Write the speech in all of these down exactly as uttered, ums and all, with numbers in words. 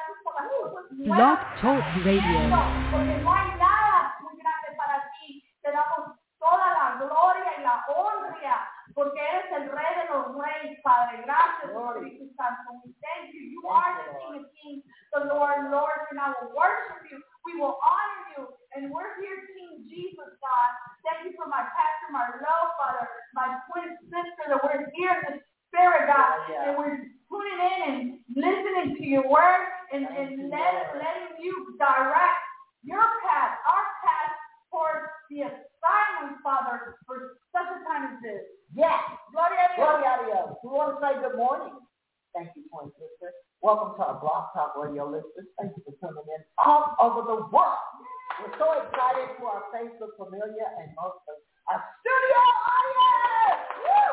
gracias por las cosas Blog nuevas. Talk Radio. Porque no hay nada muy grande para ti. Te damos toda la gloria y la honra, porque eres el Rey de los Reyes, Padre. Gracias, Espíritu Santo. We thank you. You are the King of Kings, the Lord, Lord, and I will worship you. We will honor you, and we're here, King Jesus, God. Thank you for my pastor, my love, Father, my twin sister, that we're here in the Spirit, God, yeah. and we're tuning in and listening to your word and, and let, letting you direct your path, our path towards the assignment, Father, for such a time as this. Yes. Gloria a Dios. Gloria a Dios. We want to say good morning. Thank you, twin sister. Welcome to our Blog Talk Radio listeners. Thank you for tuning in all over the world. We're so excited for our Facebook familiar and most of our studio audience. Woo!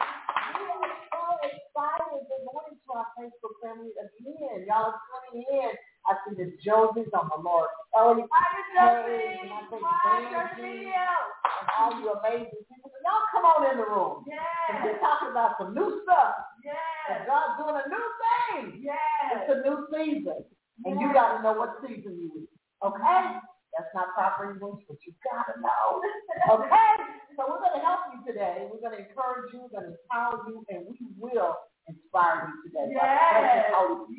We are so excited. Good morning to our Facebook family again. Y'all are tuning in. I see the Josies on the Lord Kelly. Hi, Josie. And I think Hi, Benji Josie. and all you amazing people. Y'all come on in the room. Yes. And we're talking about some new stuff. Yes. And God's doing a new thing. Yes. It's a new season. And yes. you got to know what season you in. Okay? That's not proper English, but you got to know. Okay? So we're going to help you today. We're going to encourage you. We're going to empower you. And we will inspire you today. Yes.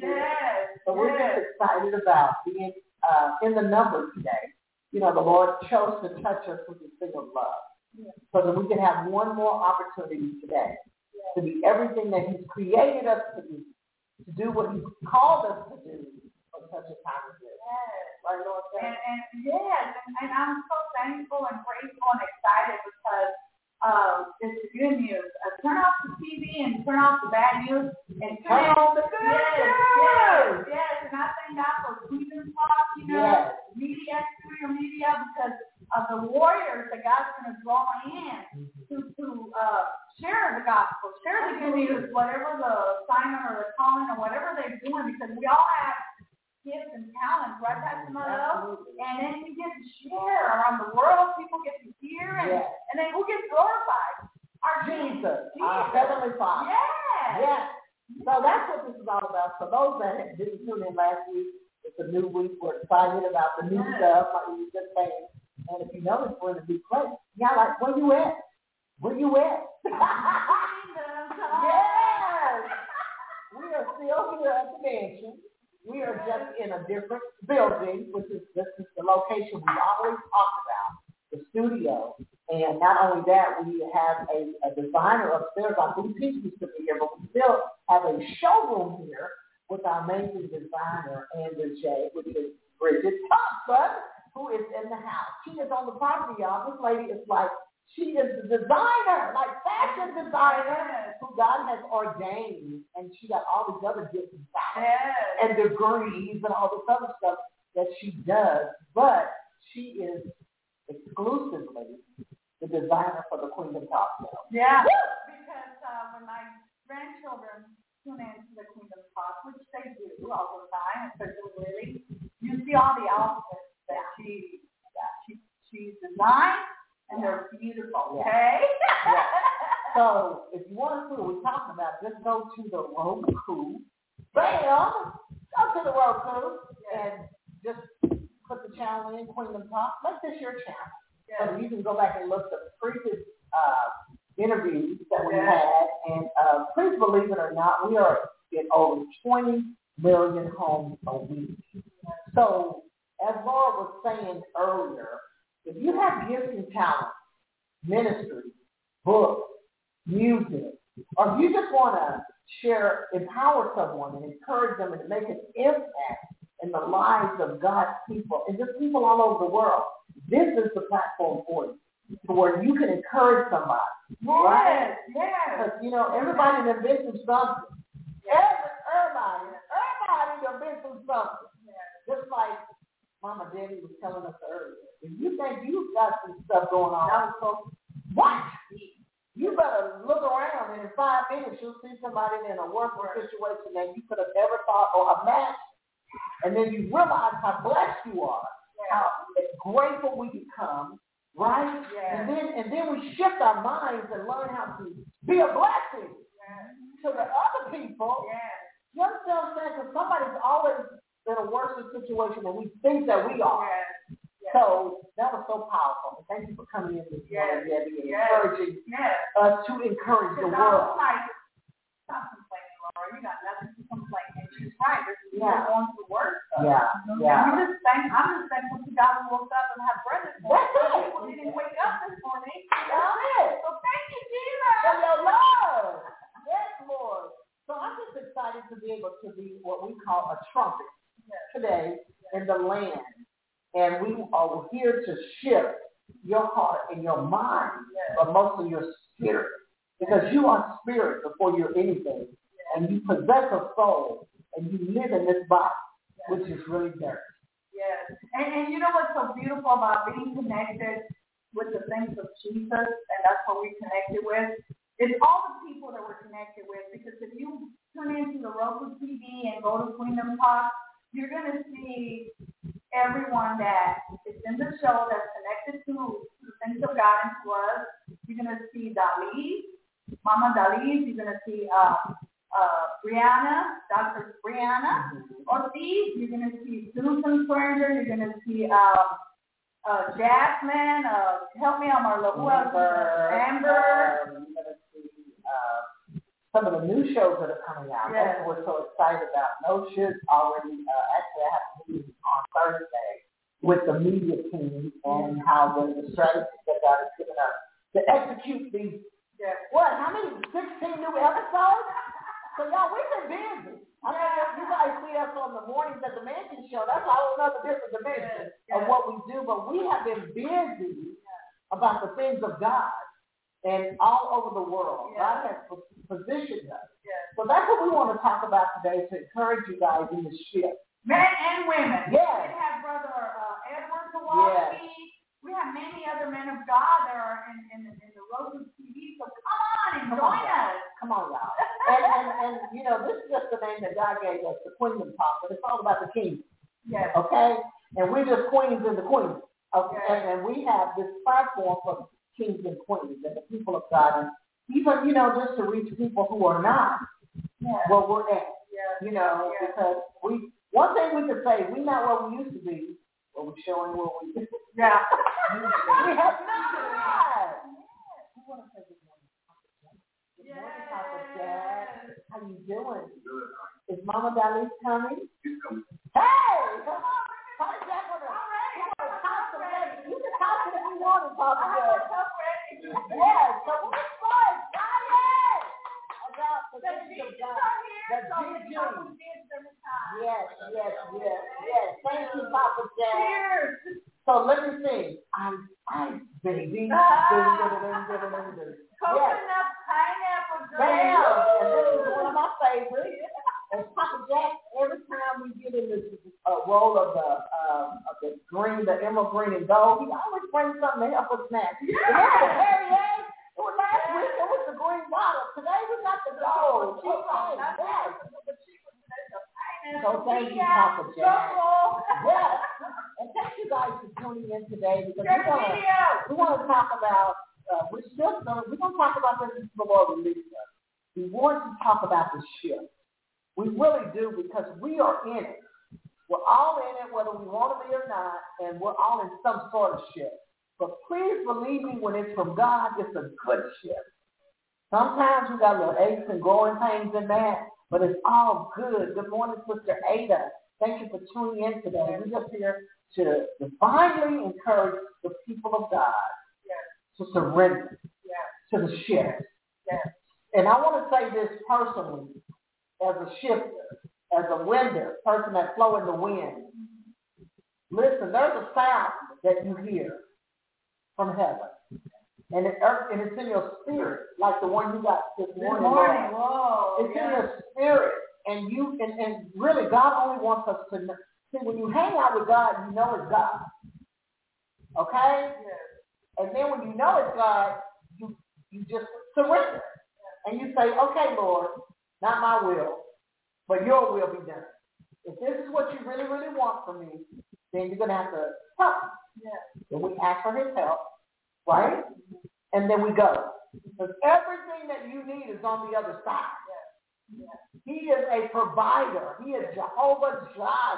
Yes. So we're yes. just excited about being uh, in the number today. You know, the Lord chose to touch us with his finger of love. Yes. So that we can have one more opportunity today. To be everything that he's created us to be, to do what he's called us to do for such a time as this. Yes. Right, Lord? And, and yes, and, and I'm so thankful and grateful and excited because uh, it's the good news. Uh, turn off the T V and turn off the bad news and turn on the good yes, news. Yes, yes, and I thank God for Freedom Talk, you know, yes. media, studio media, because of the warriors that God's going to draw in mm-hmm. to to uh, share the gospel, share the good news, whatever the assignment or the calling or whatever they're doing, because we all have gifts and talents, right, Pastor Mother? And then we get to share around the world. People get to hear, and, yes. and then who gets glorified? Our Jesus, Jesus. our Heavenly Father. Yes. Yes. So that's what this is all about. For those that didn't tune in last week, it's a new week. We're excited about the new yes. stuff, like we just saying. And if you notice, we're in a new place. Yeah, like, where you at? Where you at? Yes. We are still here at the mansion. We are just in a different building, which is this is the location we always talked about, the studio. And not only that, we have a, a designer upstairs. Our boutique used to be here, but we still have a showroom here with our amazing designer, Andrew J., which is Bridget Thompson, who is in the house. She is on the property, y'all. This lady is like, she is the designer, like fashion designer, who God has ordained. And she got all these other gifts and talents and degrees and all this other stuff that she does. But she is exclusively the designer for the Queendom Talk Show. Yeah, Woo! Because uh, when my grandchildren tune in to the Queendom Talk, which they do all the time, especially Lily, you see all the outfits that she that she she designed, and they're beautiful. Okay. Yeah. So if you want to see what we're talking about, just go to the Roku. Bam! Go to the Roku and just put the channel in, Queendom Talk. Make this your channel. Yeah. So you can go back and look at the previous uh, interviews that we yeah. had. And uh, please believe it or not, we are in over twenty million homes a week. So as Laura was saying earlier, if you have gifts and talent, ministry, books, music, or if you just want to share, empower someone and encourage them and make an impact in the lives of God's people and just people all over the world, this is the platform for you, to where you can encourage somebody. Yes, right? Yes. Because, you know, everybody in their business something. Every, everybody, everybody in their business something. Just like Mama Debbie was telling us earlier. If you think you've got some stuff going on, so what? You better look around, and in five minutes you'll see somebody in a working situation that you could have never thought or imagined. And then you realize how blessed you are, yeah. how grateful we become, right? Yeah. And then and then we shift our minds and learn how to be a blessing yeah. to the other people. Yeah. You understand what I'm saying? Because somebody's always been a worse situation than we think that we are. Yes. Yes. So that was so powerful. Thank you for coming in this Yes. morning, Debbie, and Yes. encouraging Yes. us to encourage the Because I was world. like, stop complaining, Laura. You got nothing to complain. And she's right. This is Yeah. yeah. going to work. Yeah, And yeah. we just thank, I'm just thankful to God who woke up and have breath this morning. That's it. People didn't wake up this morning. That's it. So thank you, Jesus. For your love. Yes, Lord. So I'm just excited to be able to be what we call a trumpet Yes. today in the land. And we are here to shift your heart and your mind, Yes. but mostly your spirit. Because you are spirit before you're anything. And you possess a soul. And you live in this body, yes. which is really dirt. Yes. And, and you know what's so beautiful about being connected with the things of Jesus, and that's what we connected with? It's all the people that we're connected with. Because if you tune into the Roku T V and go to Kingdom Talk, you're going to see everyone that is in the show that's connected to the things of God and to us. You're going to see Dali, Mama Dali. You're going to see uh, uh, Brianna, Doctor Brianna Ortiz. You're going to see Susan Swearinger. You're going to see uh, uh, Jasmine. Uh, help me out, Marlo. Who else? Amber. Amber. Um, you're going to see uh, some of the new shows that are coming out. Yes. That's what we're so excited about. No Shit already. Uh, actually, I have a meeting on Thursday with the media team and how the, the strategies that God has given us to execute these. Yes. What? How many? sixteen new episodes? So y'all, we've been busy. I mean, you guys see us on the mornings at the Mansion Show. That's a whole other different dimension yes, yes. of what we do. But we have been busy about the things of God and all over the world. Yes. God has positioned us. Yes. So that's what we want to talk about today, to encourage you guys in the shift. Men and women. Yes. We have Brother uh, Edward Kowalski. Yes. We have many other men of God that are in, in, in the Roku T V. So come on and come join on, us. Come on, y'all. and, and, and, you know, this is just the name that God gave us, the Kingdom Talk, but it's all about the kingdom. Yes. Okay? And we're just queens and the queens. Okay? Yes. And, and we have this platform for kings and queens and the people of God. And even, you know, just to reach people who are not yes. where we're at. Yes. You know, yes. because we, one thing we could say, we're not where we used to be, but we're showing where we used to be. Yeah. we have not. We want to say good morning. Good morning, Papa Jack. How you doing? Good. Is Mama Dali coming? She's coming. Hey! Come on, Papa Jack, want to talk to me. You can talk to me if you want to, Papa Jack. Yes, so we're so excited about the things of God. The G G. Yes, yes, yes, yes. Thank you, Papa Jack. Cheers. So let me sing. Ice, ice, baby. Coconut pineapple drink. Bam! And this is one of my favorites. And Papa Jack, every time we get in this uh, roll of the um, of the green, the emerald green and gold, he always brings something to help us snack. Yeah. Remember the Perrier? It was last yeah. week. It was the green bottle. Today we got the gold. Okay, yes. So thank you, Papa Jack. Yes. And thank you guys for tuning in today, because we want to we want to talk about uh, we're still gonna, we're going to talk about this until the Lord releases us. We want to talk about the shift. We really do, because we are in it. We're all in it, whether we want to be or not, and we're all in some sort of shift. But please believe me, when it's from God, it's a good shift. Sometimes we got little aches and growing pains in that, but it's all good. Good morning, Sister Ada. Thank you for tuning in today. We're just here to divinely encourage the people of God yes. to surrender yes. to the shift. Yes. And I want to say this personally, as a shifter, as a winder, person that flow in the wind. Listen, there's a sound that you hear from heaven. And, it, and it's in your spirit, like the one you got this morning. Good morning. Whoa, it's yes. in your spirit. And you and, and really, God only wants us to know. See, when you hang out with God, you know it's God. Okay? Yes. And then when you know it's God, you you just surrender. Yes. And you say, okay, Lord, not my will, but your will be done. If this is what you really, really want from me, then you're going to have to help me. Yes. Then we ask for his help, right? And then we go. Because everything that you need is on the other side. Yes. Yes. He is a provider. He is Jehovah Jireh.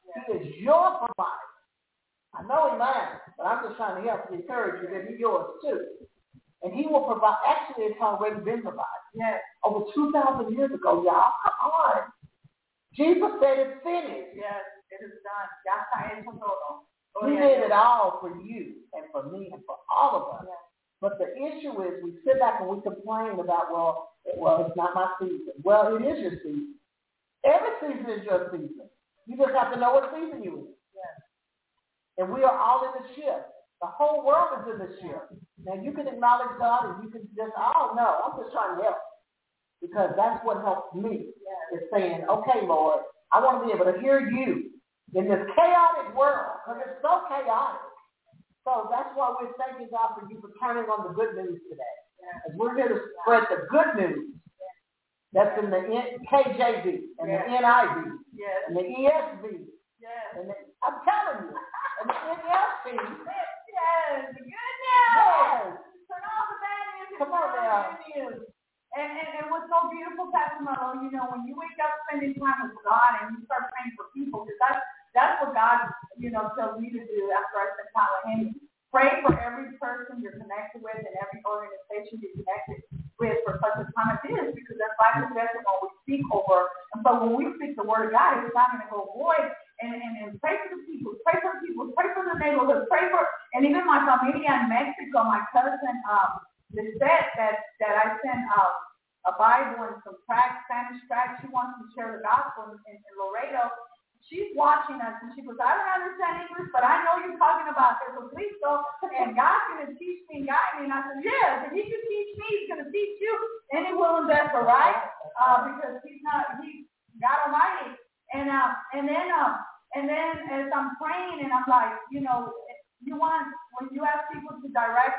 He is your provider. I know he mine, but I'm just trying to help you, encourage you that he's yours too. And he will provide. Actually, it's already been provided. Yes. Over two thousand years ago, y'all. Come on. Jesus said it's finished. Yes, it is done. Ya está hecho todo. He did it all for you and for me and for all of us. Yes. But the issue is we sit back and we complain about, well, well, it's not my season. Well, it is your season. Every season is your season. You just have to know what season you're in. Yes. And we are all in the ship. The whole world is in the ship. Now, you can acknowledge God and you can just, I don't know, I'm just trying to help. Because that's what helps me, is saying, okay, Lord, I want to be able to hear you in this chaotic world, because it's so chaotic. So that's why we're thanking God for you for turning on the good news today. As we're here to spread the good news that's in the K J V and the N I V and the E S V. And the, I'm telling you, and the N L T. Yes, the good news. Yes. Turn off the bad news. Come on now. Good news. And, and, and what's so beautiful, Pastor Marlo, you know, when you wake up spending time with God and you start praying for people, because that's, that's what God, you know, tells me to do after I spend time with him. Pray for every person you're connected with and every organization you're connected with for such a time as this, because that's life and death when we speak over. And so when we speak the word of God, it's not going to go void. And, and, and pray for the people, pray for the people, pray for the neighborhood, pray for, and even my familia in Mexico, my cousin, um, the set that, that I sent uh, a Bible and some tracts, Spanish tracts. She wants to share the gospel in, in, in Laredo. She's watching us, and she goes, I don't understand English, but I know you're talking about Jesucristo, and God's going to teach me and guide me. And I said, yes, if he can teach me, he's going to teach you. Any willing vessel, right? Uh, because he's not, he's God Almighty. And uh, and then uh, and then as I'm praying, and I'm like, you know, you want, when you ask people to direct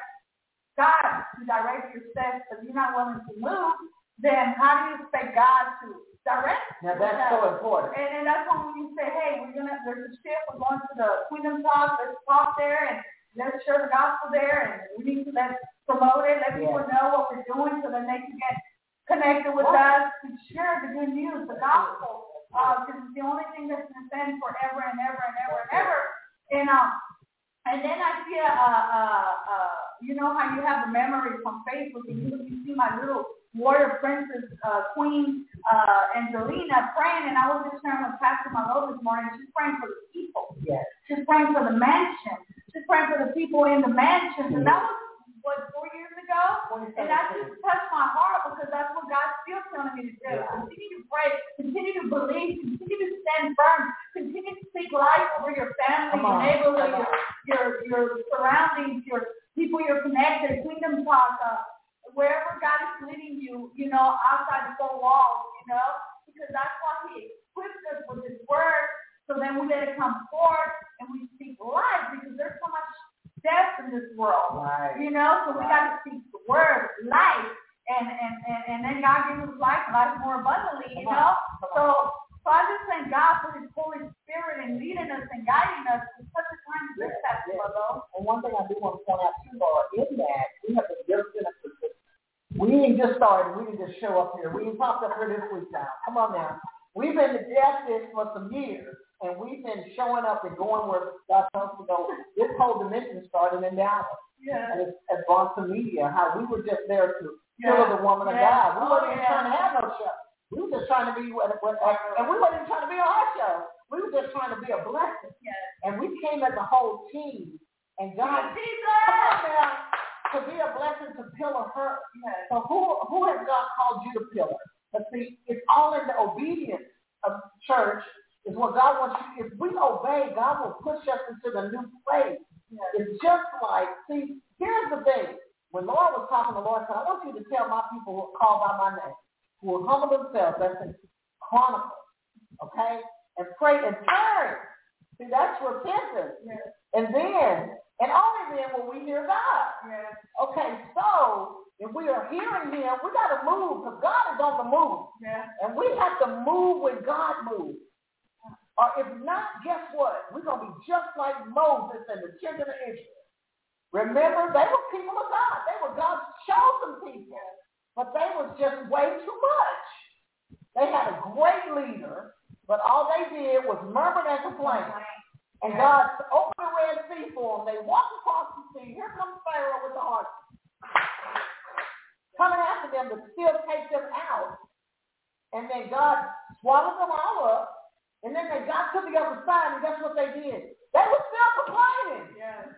God to direct your steps, but you're not willing to move, then how do you expect God to direct? Now that's yourself? So important. And, and that's when you say, hey, we're gonna there's a shift, we're going to the Kingdom Talk, let's talk there and let's share the gospel there, and we need to let's promote it, let people know what we're doing so that they can get connected with what? us to share the good news, the gospel. Because uh, it's the only thing that's been sent forever and ever and ever and ever. And um, and then I see a, a, a, a you know how you have the memories from Facebook, and you, you see my little warrior princess, uh, Queen uh, Angelina praying, and I was just sharing with Pastor Marlo this morning. She's praying for the people. Yes. She's praying for the mansion. She's praying for the people in the mansion. And that was what, four years ago? And that just touched my heart, because that's what God's still telling me to do. Yeah. Continue to pray, continue to believe, continue to stand firm, continue to speak life over your family, your neighborhood, your, your your surroundings, your people you're connected, Kingdom Talk, uh, wherever God is leading you, you know, outside the four walls, you know, because that's why he equipped us with his word, so then we let it come forth and we speak life, because there's so much death in this world, right. you know, so we got to speak the word, life, and, and, and, and then God gives us life, life more abundantly, you know, so so I just thank God for his Holy Spirit and leading us and guiding us in such a time as this, Pastor Marlo. And one thing I do want to point out too, Laura, in that we have been just in a position. We ain't just started, we didn't just show up here. We ain't popped up here this week now. Come on now. We've been at this for some years. And we've been showing up and going where God tells us to go. This whole dimension started in Dallas. Yeah. And it's at Bronson Media, how we were just there to yeah. kill the woman yeah. of God. We oh, weren't even yeah. trying to have no show. We were just trying to be, and we weren't even trying to be on our show. We were just trying to be a blessing. Yeah. And we came as a whole team. And God, Jesus! Come on now, to be a blessing to pillar her. Yeah. So who, who has God called you to pillar? But see, it's all in the obedience of church. Is what God wants you. If we obey, God will push us into the new place. Yes. It's just like, see, here's the thing. When Laura was talking, the Lord said, I want you to tell my people who are called by my name, who will humble themselves, that's in Chronicles, okay? And pray and turn. See, that's repentance. Yes. And then, and only then will we hear God. Yes. Okay, so if we are hearing him, we got to move, because God is on the move. Yes. And we have to move when God moves. Or if not, guess what? We're going to be just like Moses and the children of Israel. Remember, they were people of God. They were God's chosen people. But they was just way too much. They had a great leader, But all they did was murmur and complain. And God opened the Red Sea for them. They walked across the sea. Here comes Pharaoh with the horse, coming after them to still take them out. And then God swallowed them all up. And then they got to the other side, and guess what they did? They were still complaining. Yes.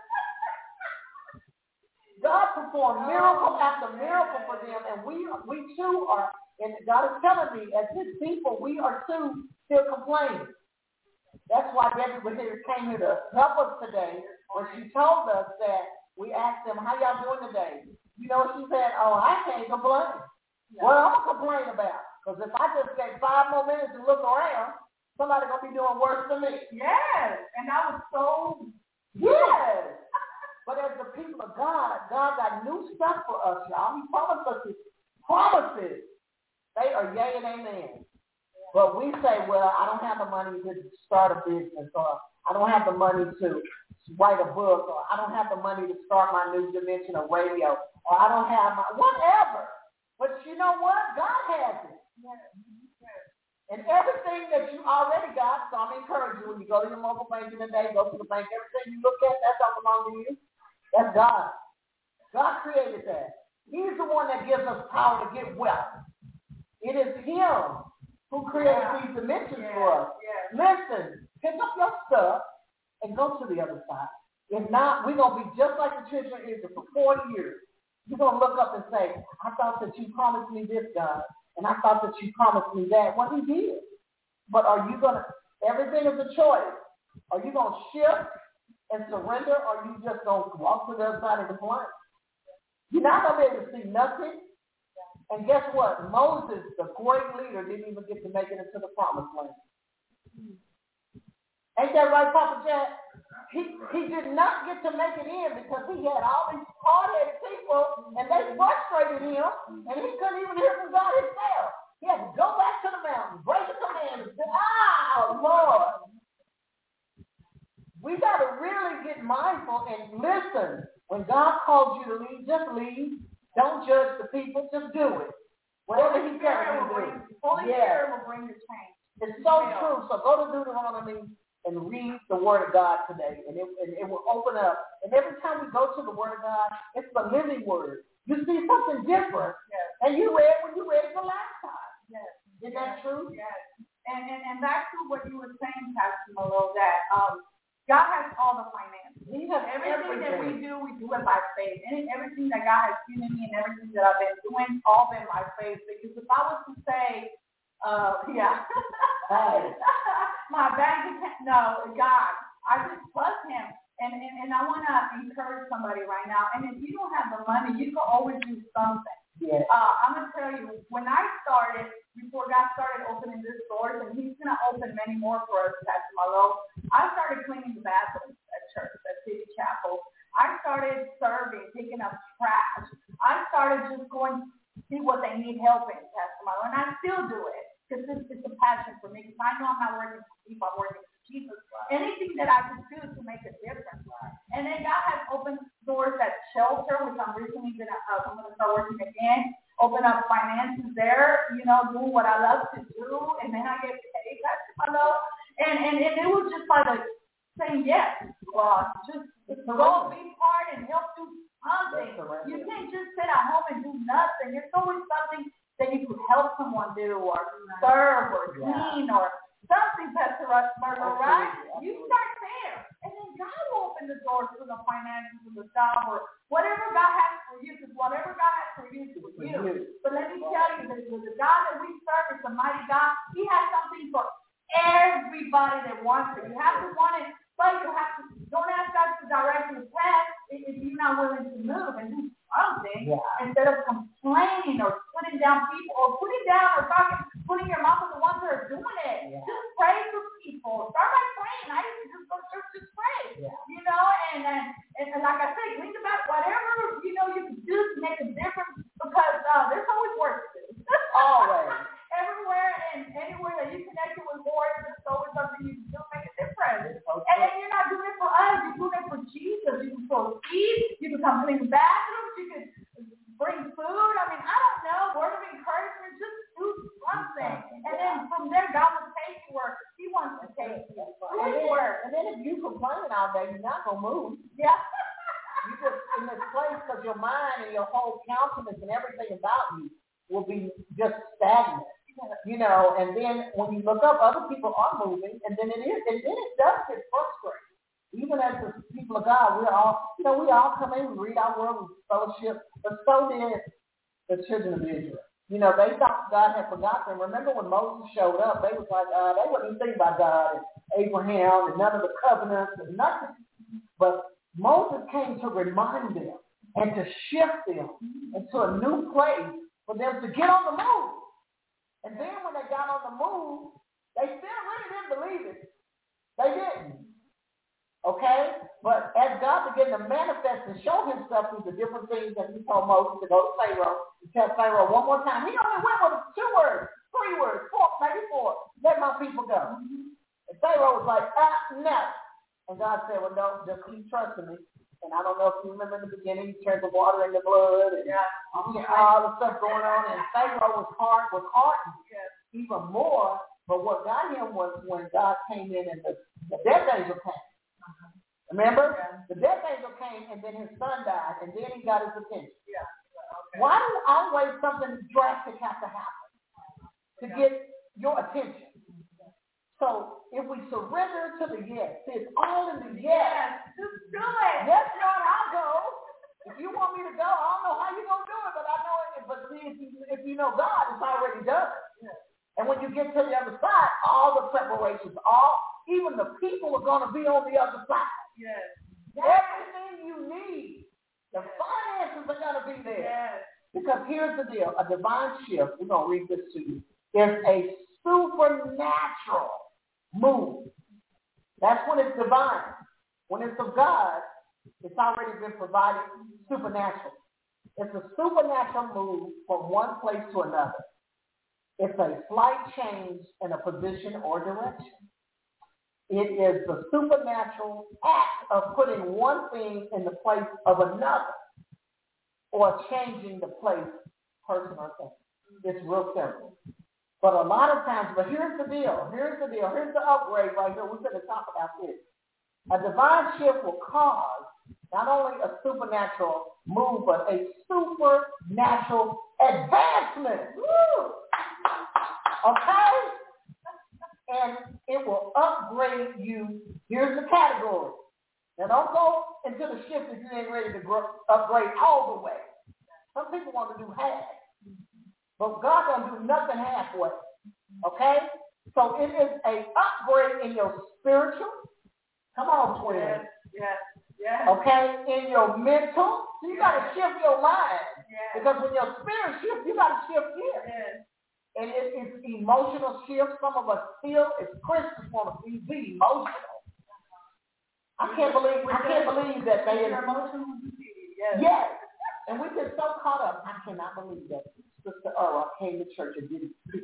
God performed miracle after miracle for them, and we we too are, and God is telling me, as his people, we are too still complaining. That's why Debbie was here, came here to help us today, when she told us that we asked them, how y'all doing today? You know, she said, oh, I can't complain. Yeah. What I'm going to complain about? Because if I just take five more minutes to look around, somebody's going to be doing worse than me. Yes, and that was so, yes. But as the people of God, God got new stuff for us, y'all. He promised us his promises. They are yea and amen. But we say, well, I don't have the money to start a business, or I don't have the money to write a book, or I don't have the money to start my new dimension of radio, or I don't have my, whatever. But you know what? God has it. And everything that you already got, so I'm encouraging you when you go to your mobile banking today, go to the bank, everything you look at, that don't belong to you. That's God. God created that. He's the one that gives us power to get wealth. It is him who created yeah. these dimensions yeah. for us. Yeah. Listen, pick up your stuff and go to the other side. If not, we're going to be just like the children of Israel for forty years. You're going to look up and say, I thought that you promised me this, God, and I thought that you promised me that. Well, he did. But are you going to, everything is a choice. Are you going to shift and surrender, or are you just going to walk to the other side of the blind? You're not going to be able to see nothing. And guess what? Moses, the great leader, didn't even get to make it into the promised land. Ain't that right, Papa Jack? He, he did not get to make it in because he had all these hard-headed people, and they frustrated him, and he couldn't even hear from God himself. He had to go back to the mountain, break his command, and say, ah, Lord. We got to really get mindful and listen. When God calls you to lead, just lead. Don't judge the people. Just do it. Whatever he tells you to do. Holy Spirit will bring the change. It's so true. So go to Deuteronomy and read the Word of God today, and it, and it will open up. And every time we go to the Word of God, it's the living Word. You see something different, yes. And you read when you read it the last time. Yes. Isn't that true? Yes. And, and and back to what you were saying, Pastor Molo, that um, God has all the finances. He has everything, everything that we do, we do it by faith. And everything that God has given me and everything that I've been doing, all been by faith. Because if I was to say, uh, yeah, hey. my bank account, no, God, I just trust him. And, and, and I want to encourage somebody right now. And if you don't have the money, you can always do something. Yeah. Uh, I'm going to tell you, when I started, before God started opening this doors, and he's going to open many more for us, Pastor Malo, I started cleaning the bathrooms at church, at City Chapel. I started serving, picking up trash. I started just going to see what they need help in, Pastor Malo, and I still do it because it's, it's a passion for me, because I know I'm not working for people, I'm working for Jesus. Anything that I can do to make a difference. And then God has opened doors at Shelter, which I'm recently going to, uh, I'm going to start working again, open up finances there, you know, doing what I love to do, and then I get paid, Pastor Malo. And, and, and it was just like a saying yes, uh, just go be part and help do something. You can't just sit at home and do nothing. There's always something that you could help someone do, or serve, or clean, yeah. or something, Pastor Murder, right? Absolutely. You start there, and then God will open the doors to the finances of the job, or whatever God has for you, because whatever God has for you is for you. But let me tell you, that the God that we serve is a mighty God. He has something for everybody that wants it. You have to want it, but you have to, don't ask God to direct your path if you're not willing to move and do something, yeah. instead of complaining or putting down people, or putting down or talking, putting your mouth on the ones that are doing it. Yeah. Just pray for people. Start by praying. I used to just go to church, just pray. Yeah. You know, and, and and and like I said, think about whatever, you know, you can do to make a difference, because uh, there's always work to do. Always. Everywhere and anywhere that you connected with Lord, there's always something you can do to make a difference. Okay. And then you're not doing it for us, you're doing it for Jesus. You can sow seeds, you can come clean the bathrooms, you can bring food. I mean, I don't know, word of encouragement, just do something. And then from there, God will take you then if you complain all day, you're not going to move. Yeah. You just in this place because your mind and your whole countenance and everything about you will be just stagnant. You know, and then when you look up, other people are moving, and then it is, and then it does get frustrating. Even as the people of God, we're all, you know, we all come in, we read our word, we fellowship, but so did the children of Israel. You know, they thought God had forgotten them. Remember when Moses showed up, they was like, uh, they wouldn't even think about God and Abraham and none of the covenants and nothing. But Moses came to remind them and to shift them into a new place for them to get on the move. And then when they got on the move, they still really didn't believe it. They didn't. Okay? But as God began to manifest and show himself through the different things that he told Moses to go to Pharaoh, to tell Pharaoh one more time, he only went with two words, three words, four, maybe four. Let my people go. And Pharaoh was like, ah, no. And God said, well, no, just keep trusting me. And I don't know if you remember in the beginning, he turned the water into blood and yeah. all the stuff going on. And Pharaoh was hard, was hardened even more. But what got him was when God came in and the, the death angel came. Uh-huh. Remember? Yeah. The death angel came and then his son died and then he got his attention. Yeah. Okay. Why do always something drastic have to happen to yeah. get your attention? So if we surrender to the yes, see, it's all in the yes. Yes, just do it. Yes, Lord, I'll go. If you want me to go, I don't know how you're going to do it, but I know it. But see, if you, if you know God, it's already done. Yes. And when you get to the other side, all the preparations, all, even the people are going to be on the other side. Yes. Everything you need, the finances are going to be there. Yes. Because here's the deal, a divine shift, we're going to read this to you, is a supernatural move. That's when it's divine. When it's of God, it's already been provided supernatural. It's a supernatural move from one place to another. It's a slight change in a position or direction. It is the supernatural act of putting one thing in the place of another or changing the place, person or thing. It's real simple. But a lot of times, but here's the deal, here's the deal, here's the upgrade right here. We're going to talk about this. A divine shift will cause not only a supernatural move, but a supernatural advancement. Woo! Okay? And it will upgrade you. Here's the category. Now don't go into the shift if you ain't ready to grow, upgrade all the way. Some people want to do half. But God don't do nothing halfway. Okay? So it is a upgrade in your spiritual. Come on, twin. Yes, yes, yes. Okay? In your mental. So you yes. got to shift your mind. Yes. Because when your spirit shifts, you got to shift here. Yes. And it, it's emotional shift. Some of us feel as Christians want to be, be emotional. I can't believe I can't believe that they are emotional. Yes. Yes. And we get so caught up. I cannot believe that Sister Earl came to church and did it.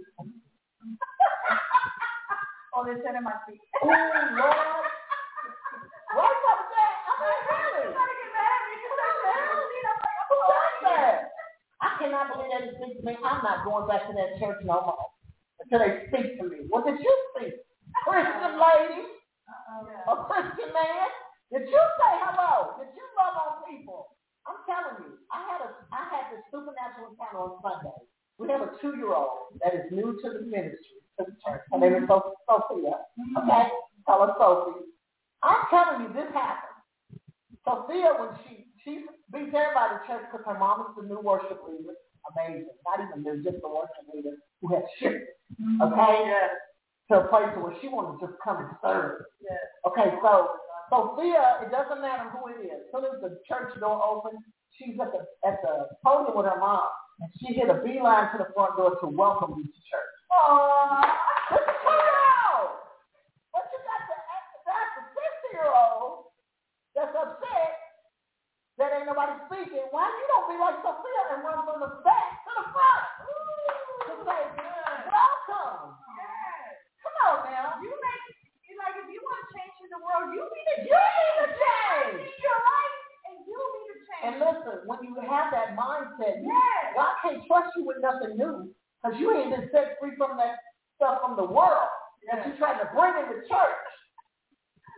Oh, they said in my feet. Oh, Lord. What's up with that? I mean, really? You gotta get mad at me because I said, who does that? I cannot believe that it speaks to me. I'm not going back to that church no more until they speak to me. What did you speak? Christian lady? Uh-oh. A Christian man? Did you say hello? Did you love on people? I'm telling you, I had a I had this supernatural encounter on Sunday. We have a two-year-old that is new to the ministry, to the church. Her name is Sophia. Okay? Tell her Sophie. I'm telling you, this happened. Sophia, when she, she beats everybody at church because her mom is the new worship leader. Amazing. Not even new, just the worship leader who has shifted. Okay? Yes. To a place where she wanted to just come and serve. Yes. Okay, so Sophia, it doesn't matter who it is. As soon as the church door opens, she's at the at the podium with her mom, and she hit a beeline to the front door to welcome you to church. Aww, that's a two-year-old. But you got the that's the sixty-year-old that's upset that ain't nobody speaking. Why you don't be like Sophia and run from the back to the front to say welcome? Yes. Come on now. You make. Like, if you want to change in the world, you need to change. You need to change. Your life, and you need to change. And listen, when you have that mindset, yes. God can't trust you with nothing new because you ain't been set free from that stuff from the world yes. that you're trying to bring in the church.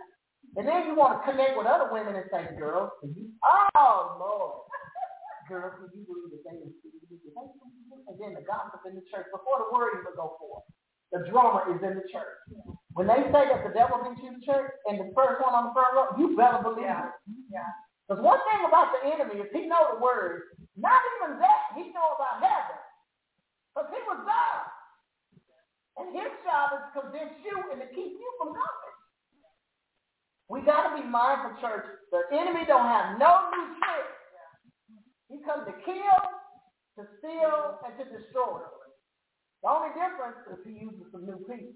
And then you want to connect with other women and say, girls, can you, oh, Lord. Girls, can you believe the thing? And then the gossip in the church before the word even go forth. The drama is in the church. When they say that the devil beat you in church and the first one on the front row, you better believe Yeah. it. Yeah. Because one thing about the enemy is he knows the word. Not even that, he knows about heaven. Because he was there. And his job is to convince you and to keep you from going. We got to be mindful, church. The enemy don't have no new tricks. He comes to kill, to steal, and to destroy. The only difference is he uses some new people.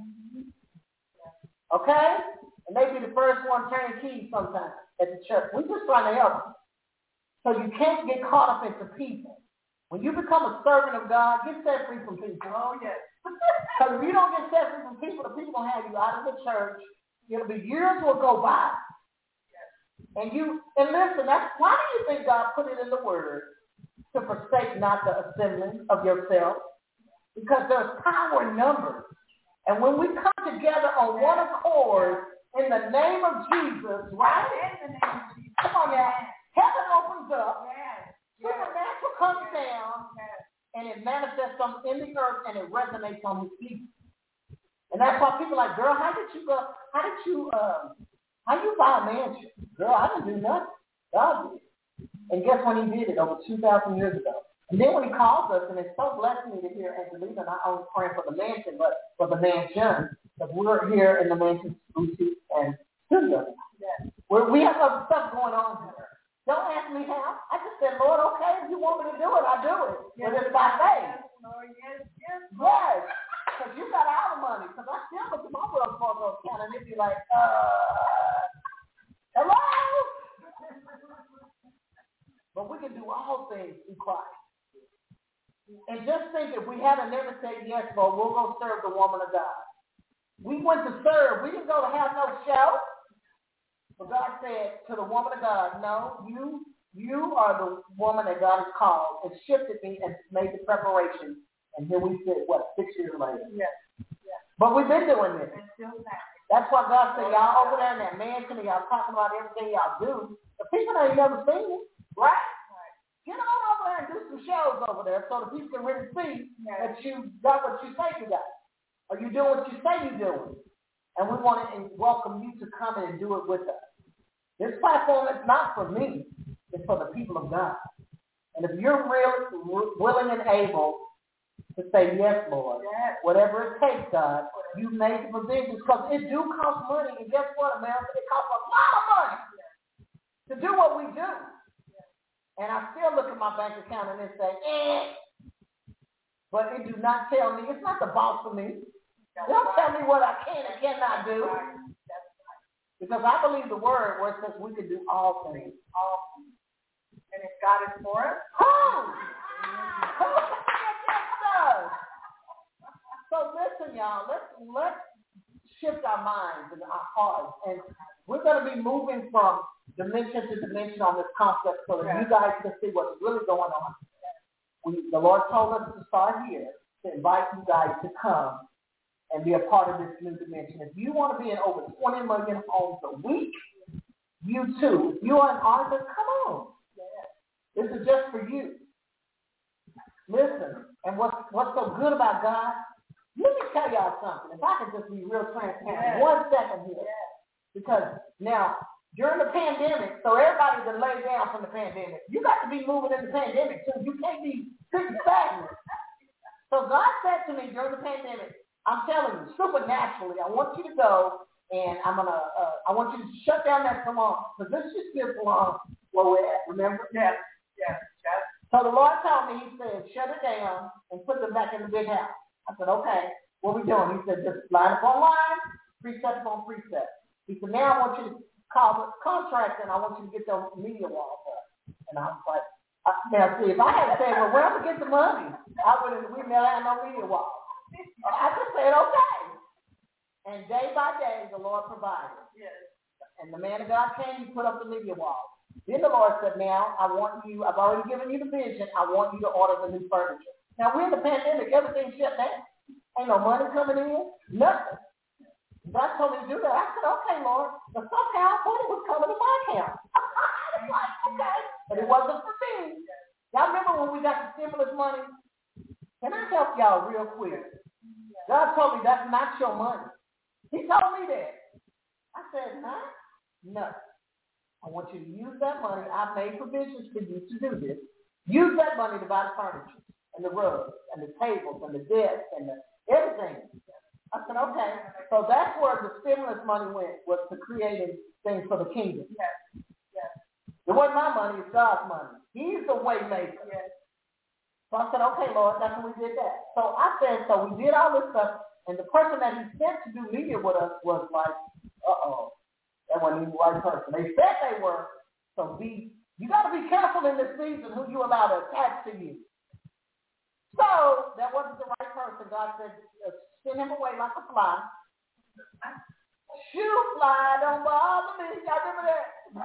Okay? And they be the first one turning keys sometimes at the church. We're just trying to help them. So you can't get caught up into people. When you become a servant of God, get set free from people. Oh, yes. Because if you don't get set free from people, the people will have you out of the church. It'll be years will go by. And you, and listen, that's why do you think God put it in the word to forsake not the assembling of yourself? Because there's power in numbers. And when we come together on one accord in the name of Jesus, right? In the name of Jesus. Come on now. Heaven opens up. Yes. Supernatural comes Yes. down. Yes. And it manifests on in the earth and it resonates on his people. And that's why people are like, girl, how did you go? How did you, uh, how you buy a mansion? Girl, I didn't do nothing. God did. And guess when he did it? Over two thousand years ago. And then when he calls us, and it's so blessed me to hear Angelina not only praying for the mansion, but for the mansion, because we're here in the mansion boutique and studio. Yes. Where we have other stuff going on here. Don't ask me how. I just said, Lord, okay, if you want me to do it, I'll do it. Yes. But it's by faith. Yes, Lord. Yes, yes. Yes. Because you got all the money. Because I still look at my Wells Fargo account and it'd be like, uh, hello? But we can do all things through Christ. And just think, if we hadn't never said yes, Lord, we'll go serve the woman of God. We went to serve. We didn't go to have no show. But God said to the woman of God, no, you you are the woman that God has called, and shifted me and made the preparation. And here we sit, what, six years later? Yes. Yes. But we've been doing this. And still that. That's why God said, y'all over there in that mansion, and y'all talking about everything y'all do. The people ain't never seen it, right? Right. Get on over there and do some shows over there so the people can really see yes. that you got what you say you got. Or you doing what you say you're doing. And we want to welcome you to come in and do it with us. This platform is not for me. It's for the people of God. And if you're real, willing and able to say, yes, Lord, yes. whatever it takes, God, you make the provisions, because it do cost money. And guess what, America? It costs a lot of money to do what we do. And I still look at my bank account and it say, eh. But it do not tell me. It's not the boss for me. It don't tell me what I can and cannot do. Because I believe the word where it says we can do all things. All things. And if God is for us, who? Who can be against us? So listen, y'all, let's let's shift our minds and our hearts. And we're going to be moving from dimension to dimension on this concept so that you guys can see what's really going on. We, the Lord told us to start here, to invite you guys to come and be a part of this new dimension. If you want to be in over twenty million homes a week, you too. If you are an artist, come on. This is just for you. Listen, and what's, what's so good about God, let me tell y'all something. If I could just be real transparent, yes. one second here. Yes. Because now, during the pandemic, so everybody's been laid down from the pandemic. You got to be moving in the pandemic too. You can't be sitting stagnant. So God said to me during the pandemic, I'm telling you, supernaturally, I want you to go and I'm gonna, uh, I want you to shut down that salon because this is your salon where we're at. Remember? Yes, yes, yes. So the Lord told me, He said, shut it down and put them back in the big house. I said, okay. What we doing? He said, just line up on line, precept upon precept. He said, now I want you to call the contractor and I want you to get those media walls up. And I was like, uh, now see, if I had said, well, where am I get the money? I wouldn't. We never had no media walls. I just said, okay. And day by day, the Lord provided. Yes. And the man of God came, he put up the media wall. Then the Lord said, now, I want you, I've already given you the vision, I want you to order the new furniture. Now, we're in the pandemic, everything's shut down. Ain't no money coming in, nothing. God told me to do that. I said, okay, Lord. But somehow money was coming to my account. I was like, okay. But it wasn't for me. Y'all remember when we got the stimulus money? Can I help y'all real quick? God told me that's not your money. He told me that. I said, huh? No. I want you to use that money. I've made provisions for you to do this. Use that money to buy the furniture and the rugs and the tables and the desks and the everything. I said, okay. So that's where the stimulus money went, was to creating things for the kingdom. Yes. Yes. It wasn't my money, it's God's money. He's the way maker. Yes. So I said, okay, Lord, that's when we did that. So I said, so we did all this stuff, and the person that he sent to do media with us was like, uh-oh, that wasn't even the right person. They said they were, so be, you got to be careful in this season who you allow to attach to you. So that wasn't the right person. God said, send him away like a fly. Shoo, fly, don't bother me. Y'all remember that?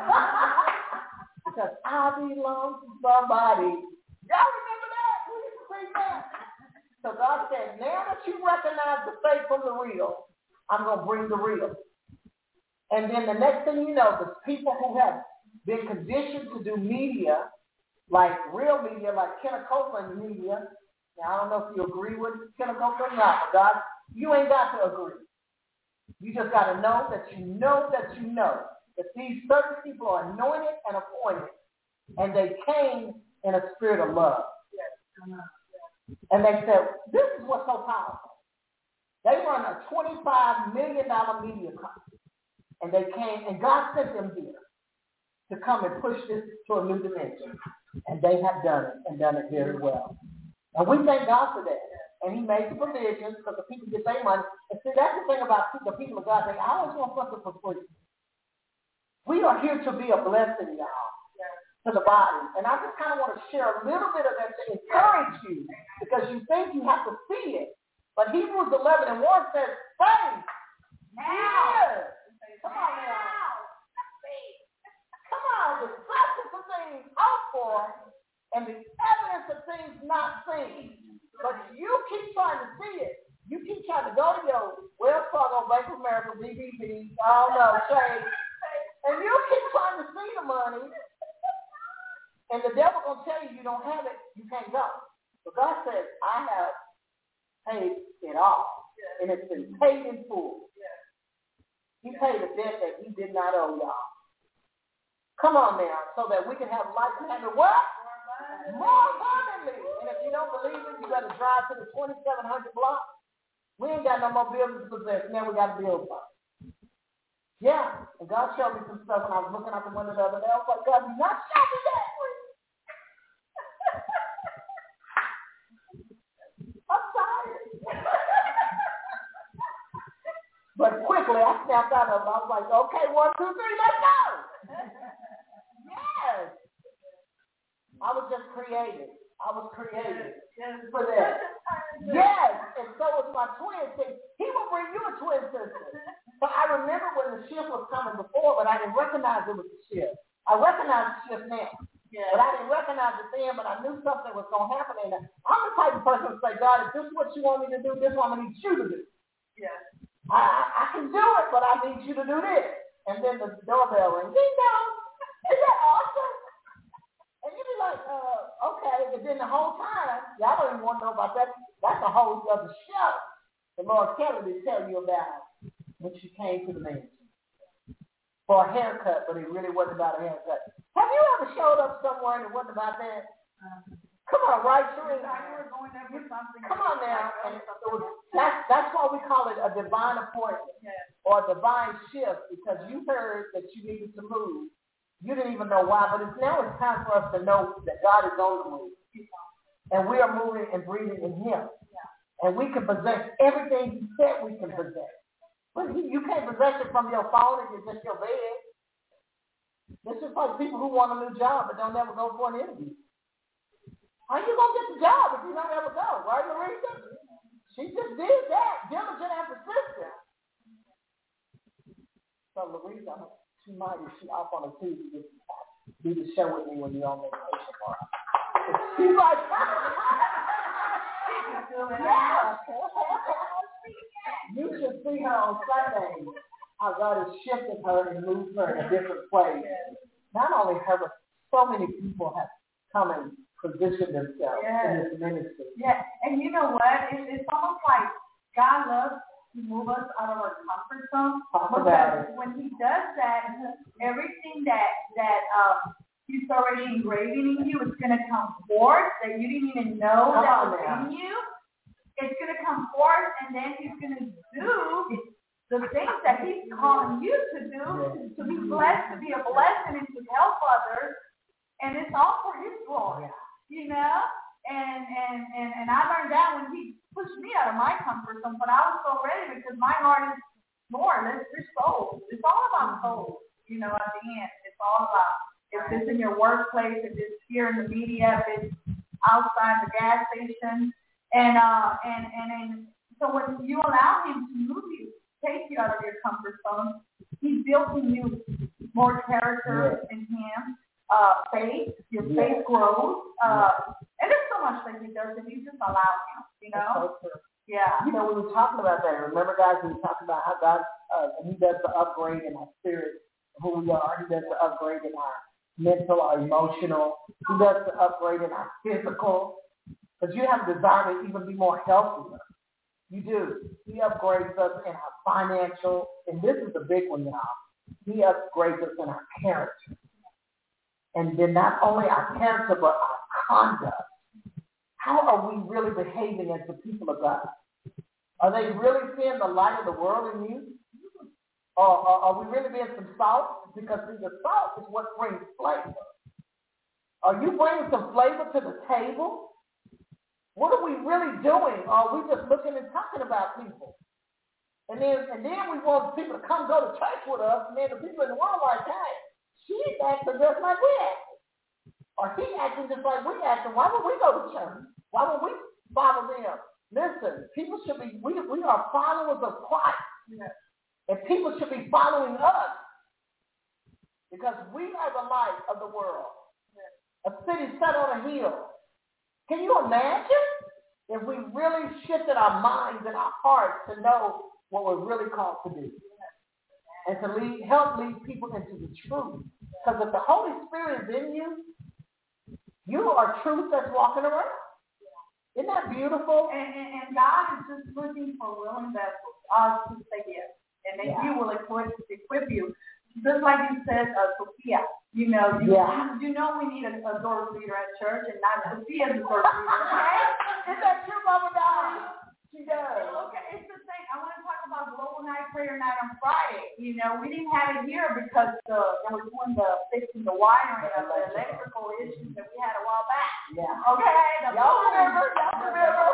Because I belong to somebody. Y'all remember that? We used to sing that. So God said, now that you recognize the fake from the real, I'm going to bring the real. And then the next thing you know, the people who have been conditioned to do media, like real media, like Kenneth Copeland media. Now, I don't know if you agree with Kenneth Copeland or not, but God, you ain't got to agree. You just got to know that you know that you know that these certain people are anointed and appointed, and they came in a spirit of love. Yes. And they said, this is what's so powerful. They run a twenty-five million dollars media company, and they came, and God sent them here to come and push this to a new dimension. And they have done it, and done it very well. And we thank God for that. And he made the provisions because the people get their money. And see, that's the thing about the people of God. They always want something for free. We are here to be a blessing, y'all, to the body. And I just kind of want to share a little bit of that to encourage you, because you think you have to see it. But Hebrews eleven and one says, faith. Now. Come on now. Come on. The substance of things hoped for and the evidence of things not seen. But you keep trying to see it. You keep trying to go to your Wells Fargo, Bank of America, B B B, I don't know, Chase, and you keep trying to see the money, and the devil going to tell you you don't have it, you can't go. But God says, I have paid it all, and it's been paid in full. He paid a debt that he did not owe y'all. Come on now, so that we can have life and have it what? More abundantly. And if you don't believe it, you better drive to the twenty-seven hundred block. We ain't got no more buildings to possess. Now we got to build something. Yeah. And God showed me some stuff when I was looking out the window the other day. I was like, God, you not show me that, please. I'm tired. But quickly, I snapped out of it. I was like, okay, one, two, three, let's go. Yes. I was just created. I was created yes. for that. Yes. And so was my twin sister. He will bring you a twin sister. So I remember when the shift was coming before, but I didn't recognize it was the shift. I recognize the shift now. Yes. But I didn't recognize it then, but I knew something was going to happen. And I'm the type of person to say, God, if this is what you want me to do, this is what I need you to do. Yes. I, I can do it, but I need you to do this. And then the doorbell rings. Ding dong. Is that awesome? And you be like, uh, okay. But then the whole time, y'all don't even want to know about that. That's a whole other show that Lord Kelly will tell you about when she came to the mansion for a haircut, but it really wasn't about a haircut. Have you ever showed up somewhere and it wasn't about that? Uh, Come on, right, Shereen? Come on now. And so that's, that's why we call it a divine appointment or a divine shift, because you heard that you needed to move. You didn't even know why, but it's now it's time for us to know that God is on the move. And we are moving and breathing in him. And we can possess everything he said we can possess. But he, you can't possess it from your phone if it's just your bed. It's just like people who want a new job but don't ever go for an interview. How you going to get the job if you don't ever go? Right, Larissa? She just did that, diligent and persistent. So Larissa, she might, if she off on a Tuesday, do the show with me when you're on vacation. She's like, yeah. You should see her on Sunday. How God has shifted her and moved her in a different place. Not only her, but so many people have come and positioned themselves yes. in this ministry. Yeah, and you know what? It, it's almost like God loves to move us out of our comfort zone. Talk about it. When He does that, everything that that um, He's already engraving in you is going to come forth that you didn't even know come that was now. in you. It's going to come forth, and then He's going to do the things that He's calling you to do, yeah. to be blessed, to be a blessing, and to help others. And it's all for His glory, you know. And and and and I learned that when He pushed me out of my comfort zone. But I was so ready because my heart is more. It's your soul. It's all about souls, you know. At the end, it's all about. If it's in your workplace, if it's here in the media, if it's outside the gas station, and uh, and and and so when you allow Him to move you, take you out of your comfort zone, He's building you more character yeah. in Him, uh, faith. Your yeah. faith grows, uh, yeah. and there's so much that He does if you just allow Him. You know. So yeah. You know, we were talking about that. Remember, guys, we were talking about how God uh, He does the upgrade in our spirit, who we are. He does the upgrade in our mental or emotional. He does the upgrade in our physical. Because you have a desire to even be more healthier. You do. He upgrades us in our financial, and this is the big one now. He upgrades us in our character. And then not only our character, but our conduct. How are we really behaving as the people of God? Are they really seeing the light of the world in you? Or, or are we really being some salt? Because see, the salt is what brings flavor. Are you bringing some flavor to the table? What are we really doing? Or are we just looking and talking about people? And then and then we want people to come go to church with us, and then the people in the world are like, hey, she's acting just like we acting. Or he acting just like we acting. Why would we go to church? Why would we follow them? Listen, people should be, we, we are followers of Christ. Yes. And people should be following us because we are the light of the world. A city set on a hill. Can you imagine if we really shifted our minds and our hearts to know what we're really called to do and to lead, help lead people into the truth? Because if the Holy Spirit is in you, you are truth that's walking around. Isn't that beautiful? And, and, and God is just looking for willing vessels, us to say yes. And then yeah. He will equip, equip you. Just like you said, uh, Sophia, you know, you, yeah. you know we need a, a door leader at church and not Sophia's a door leader, okay? Is that true, Mama Dolly? She does. Okay, it's the same. I want to talk about Global Night Prayer Night on Friday. You know, we didn't have it here because the, they were doing the fixing the wiring of the electrical issues that we had a while back. Yeah. Okay? The y'all remember? Y'all remember?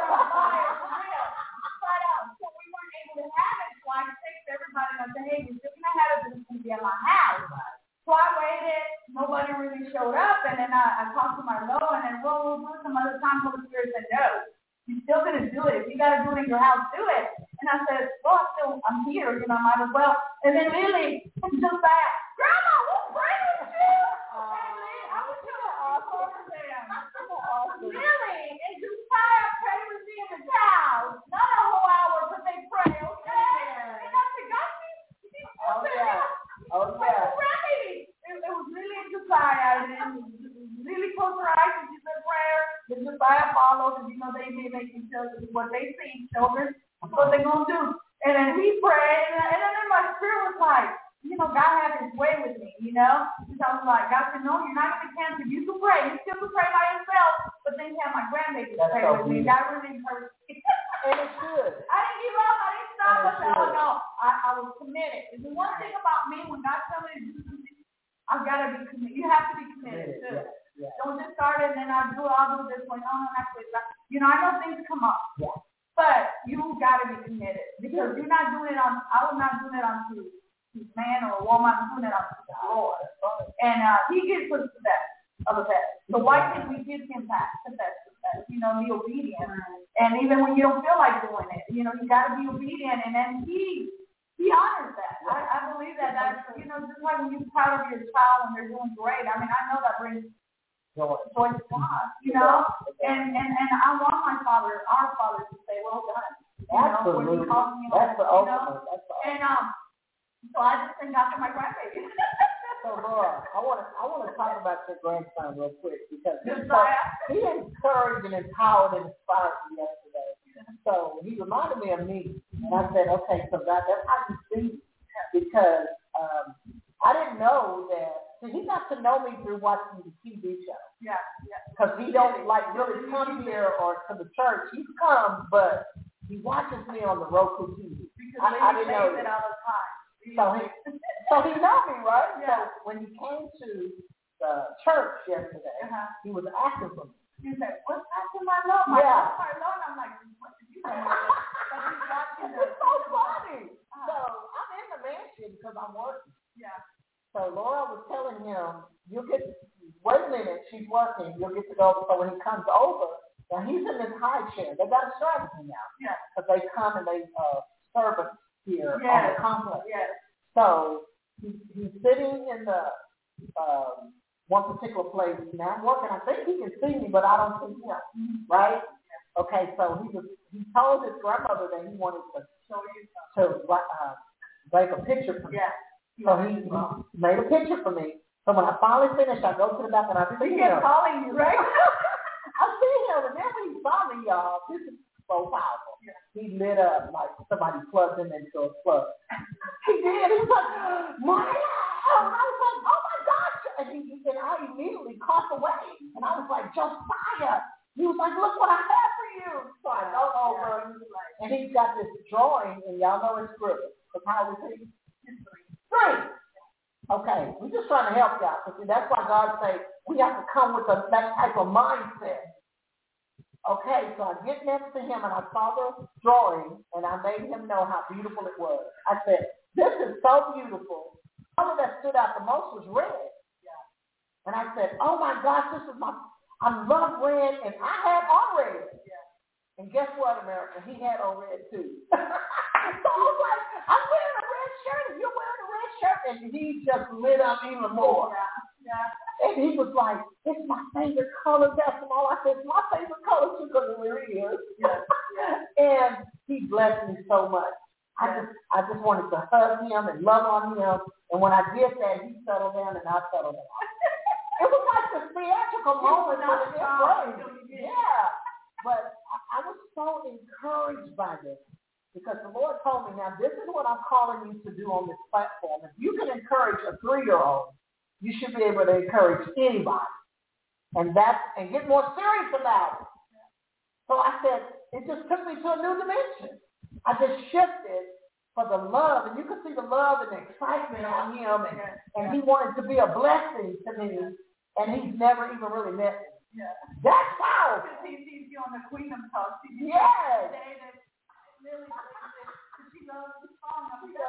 So we weren't able to have it, so I text everybody and I said, hey, we're still going to have it, but it's going to be at my house. So I waited. Nobody really showed up, and then I, I talked to my Lord, and then, well, we'll do it some other time. Holy Spirit said, no. You're still going to do it. If you got to do it in your house, do it. And I said, well, I'm still, I'm here, you know, I might as well. And then Lily just said, Grandma, we'll pray with you. And I was so awesome for them. Really? And just tired of praying with me in the house. Not a whole hour, but they pray, okay? And I said, God, you Oh, yeah. Oh, yeah. Right. It, it was really exciting. And really close her eyes and she said prayer. Then Josiah followed, and you know they may make each other what they see, children. That's what they're gonna do. And then he prayed, and, and then my spirit was like, you know, God had His way with me, you know. Because I was like, God said, no, you're not gonna cancel. You can pray. You still can pray by yourself, but then you have my grandbaby to pray so with me. That really encouraged me. And it should. I didn't give up. I didn't stop. I said, oh no, I, I was committed. If the one thing about me, when God tells me to do something, I've got to be committed. You have to be committed too. Yeah. Yeah. Don't just start it and then I'll do it, I'll do this one. No, no, not quit. You know, I know things come up. Yeah. But you got to be committed because you're not doing it on, I was not doing it onto man or a woman, I'm doing it onto the Lord. And uh, He gives us the best of the best. So why can't we give Him back the best of the best? You know, be obedient. And even when you don't feel like doing it, you know, you got to be obedient. And then He, He honors that. I, I believe that. That's, you know, just like when you're proud of your child when they're doing great. I mean, I know that brings joy to God, you know. And, and, and I want my Father, our Father, to say, well done. You Absolutely. know, when he calls me That's the home, you ultimate. know? That's the ultimate. And um, so I just think after my grandbaby. So Laura, I want to I want to talk about your grandson real quick because he, Josiah. he encouraged and empowered and inspired me yesterday. So he reminded me of me, and I said, okay, so God, that's how you see me. Because um, I didn't know that. So he got to know me through watching the T V show. Yeah, yeah. Because he don't like really come here or to the church. He comes, but he watches me on the Roku T V. Because I, I didn't know it that. all the time. So he, so he know me, right? Yeah. So when he came to the church yesterday, Uh-huh. he was asking for me. He said, "What's happening, my Lord? My Yeah. Lord, my Lord." I'm like, "What did you know?" But he's watching the. It's so funny. Uh-huh. So I'm in the mansion because I'm working. Yeah. So Laura was telling him, "You'll get. Wait a minute, she's working. You'll get to go." So when he comes over, now he's in this high chair. They got a strategy now. Yeah. Because they come and they uh, serve us here Yes. on the complex. Yes. So he, he's sitting in the um, one particular place. Now I'm working. I think he can see me, but I don't see him. Mm-hmm. Right? Okay. So he was. He told his grandmother that he wanted to Show you to uh, make a picture for me. Yeah. So he, he made a picture for me. So when I finally finished, I go to the back and I see He him. kept calling you, right? I see him, and then when he saw me, y'all, this is so powerful. Yeah. He lit up like somebody plugged him into a plug. He did. He was like, Maya! And I was like, oh my gosh! And, he, and I immediately caught the wave. And I was like, Josiah! He was like, look what I have for you. So I go over, yeah. And he's got this drawing, and y'all know it's scribbled. Because how is he? Three. Okay, we're just trying to help y'all. Because that's why God says we have to come with a, that type of mindset. Okay, so I get next to him and I saw the drawing and I made him know how beautiful it was. I said, this is so beautiful. The color that stood out the most was red. Yeah. And I said, oh my gosh, this is my, I love red and I had on red. Yeah. And guess what, America? He had on red too. So I was like, I'm wearing a red shirt and you're wearing a red shirt. And he just lit up even more. Yeah. Yeah. And he was like, it's my favorite color, that's all. I said, it's my favorite color too, because it really is. Yeah. Yeah. And he blessed me so much. I yeah. just I just wanted to hug him and love on him. And when I did that, he settled down and I settled down. It was like the theatrical moment for the embrace. Yeah. But I, I was so encouraged by this. Because the Lord told me, now this is what I'm calling you to do on this platform. If you can encourage a three-year-old, you should be able to encourage anybody. And that's, and get more serious about it. So I said, it just took me to a new dimension. I just shifted for the love, and you could see the love and the excitement on him, and, and he wanted to be a blessing to me, and he's never even really met me. Yeah. That's powerful. He sees you on the Queen of Talk. Yes. Really, she loves the song.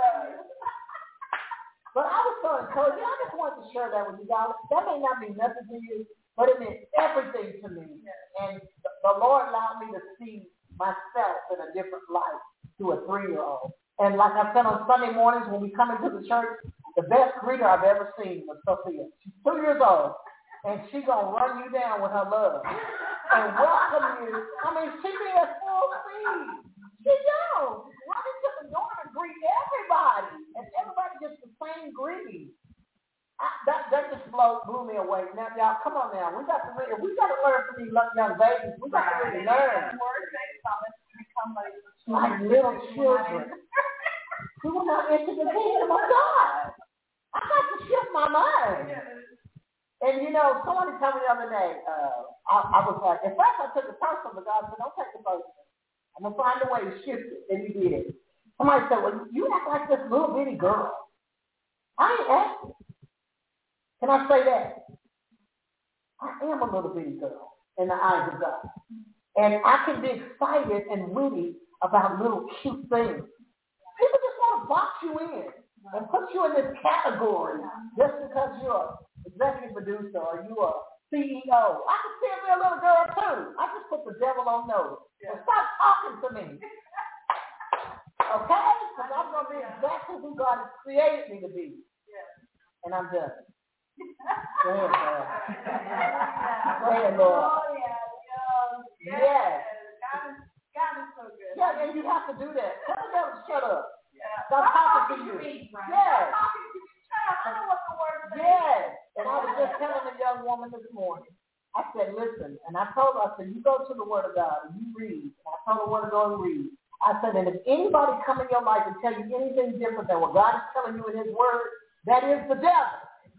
But I was so encouraged. I just wanted to share that with you guys. That may not mean nothing to you, but it meant everything to me. And the Lord allowed me to see myself in a different light through a three-year-old. And like I said on Sunday mornings when we come into the church, the best greeter I've ever seen was Sophia. She's two years old, and she's going to run you down with her love and welcome you. I mean, she be at full speed. She knows. Run into the door and greet everybody. And everybody gets the same greeting. I, that that just blew, blew me away. Now, y'all, come on now. We got to really, we got to learn from these young babies. We got to really learn. Like little children. We will not enter the kingdom of God. I got to shift my mind. And you know, somebody told me the other day, uh, I, I was like, at first I took it personal, but God said, don't take it personal. I'm going to find a way to shift it. And he did. Somebody said, well, you act like this little bitty girl. I ain't acting. Can I say that? I am a little bitty girl in the eyes of God. And I can be excited and witty about little cute things. People just want to box you in and put you in this category just because you're an executive producer or you're a C E O. I can still be a little girl too. I just put the devil on notice. Yeah. Well, stop talking to me. Okay? Because I'm going to be exactly who God has created me to be. Yeah. And I'm done. Go ahead, Lord. Go ahead, Lord. Oh, yeah. Yes. Yes. God is, God is so good. Yeah, and you have to do that. Tell the devil, shut up. Yeah. Stop talking to you. Me, right? Yes. Stop talking to me. Shut up. I know what the word says. Yes. And I was just telling a young woman this morning. I said, listen, and I told her, I said, you go to the Word of God and you read. And I told her where to go and read. I said, and if anybody come in your life and tell you anything different than what God is telling you in His Word, that is the devil.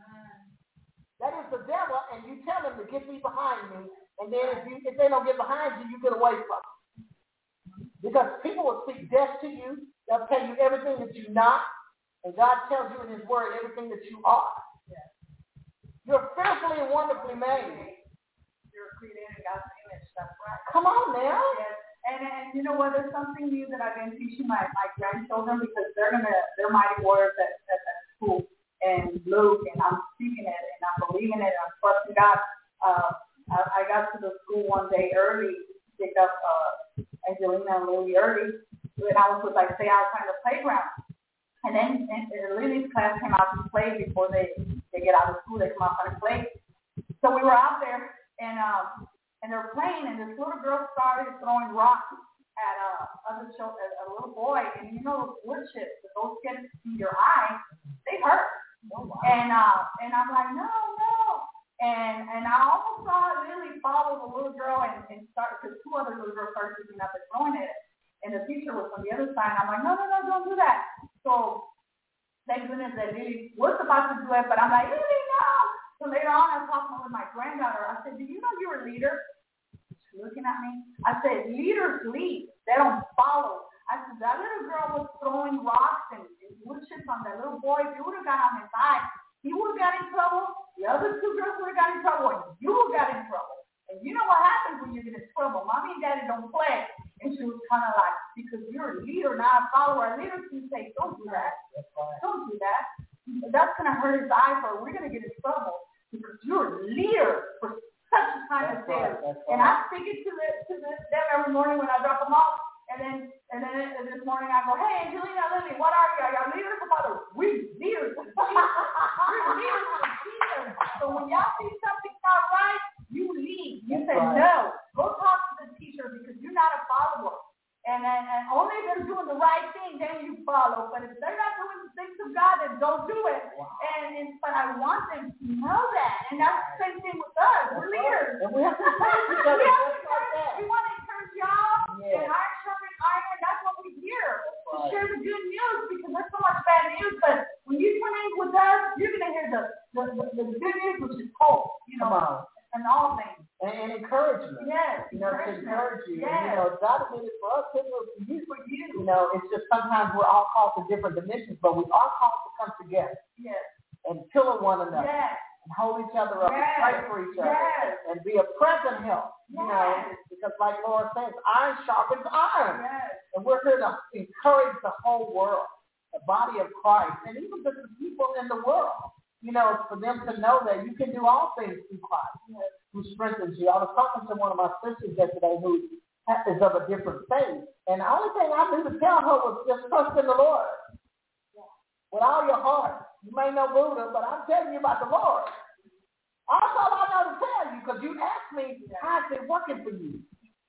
That is the devil, and you tell them to get thee behind me, and then if you if they don't get behind you, you get away from them. Because people will speak death to you. They'll tell you everything that you're not, and God tells you in His Word everything that you are. Yes. You're fearfully and wonderfully made. You're created in God's image. That's right. Come on now. Yes. And, and you know what? There's something new that I've been teaching my, my grandchildren because they're gonna they're mighty warriors at, at, at school. And Luke, and I'm speaking it, and I'm believing it, and I'm trusting God. Uh, I, I got to the school one day early, picked up uh, Angelina and Lily early, and I was with Isaiah outside the playground. And then and, and Lily's class came out to play before they, they get out of school. They come out and play. So we were out there, and um, and they're playing, and this little girl started throwing rocks at a, other show, at a little boy, and you know those wood chips, if those get in your eye, they hurt. Oh, wow. And uh, and I'm like, no, no. And and I almost saw Lily follow the little girl and, and start, because two other little girls started picking up and throwing it. And the teacher was on the other side. I'm like, no, no, no, don't do that. So thank goodness that Lily was about to do it, but I'm like, Lily, no. So later on, I was talking with my granddaughter. I said, do you know you're a leader? She's looking at me. I said, leaders lead. They don't follow. I said, that little girl was throwing rocks and, and wood chips on that little boy. If you would have got on his eye, he would have got in trouble. The other two girls would have got in trouble, and you would have got in trouble. And you know what happens when you get in trouble. Mommy and Daddy don't play. And she was kind of like, because you're a leader, not a follower. A leader can say, don't do that. Don't do that. That's going to hurt his eyes, or we're going to get in trouble. Because you're a leader for such a time as this. And I speak it to, the, to the, them every morning when I drop them off. And then, and then and this morning I go, hey, Angelina, Lily, what are you? Are y'all leaders or fathers? We leaders. We're leaders for Jesus. So when y'all see something not right, you lead. You say, right. No, go talk to the teacher because you're not a follower. And then and only if they're doing the right thing, then you follow. But if they're not doing the things of God, then don't do it. Wow. And, and but I want them to know that. And that's the same thing with us. We're leaders. And we have to encourage each other. We have to encourage. We want to encourage y'all. Yeah. And iron sharpens iron. That's what we hear. Right. To share the good news because there's so much bad news. But when you come in with us, you're gonna hear the the, the, the good news, which is hope. You know, and all things. And, and encouragement. Yes. You know, to encourage you. Yes. And, you know, God did it for us. It was for you, for you. You know, it's just sometimes we're all called to different dimensions, but we are called to come together. Yes. And pillar one another. Yes. And hold each other up. Yes. And pray for each other. Yes. And be a present help. Yes. You know, because like Laura says, iron sharpens iron. Yes. And we're here to encourage the whole world, the body of Christ, and even just the people in the world. You know, for them to know that you can do all things through Christ, yes, who strengthens you. I was talking to one of my sisters yesterday who is of a different faith, and the only thing I knew to tell her was just trust in the Lord. Yeah. With all your heart. You may know Buddha, but I'm telling you about the Lord. That's all I know to tell you, because you asked me, how is it working for you?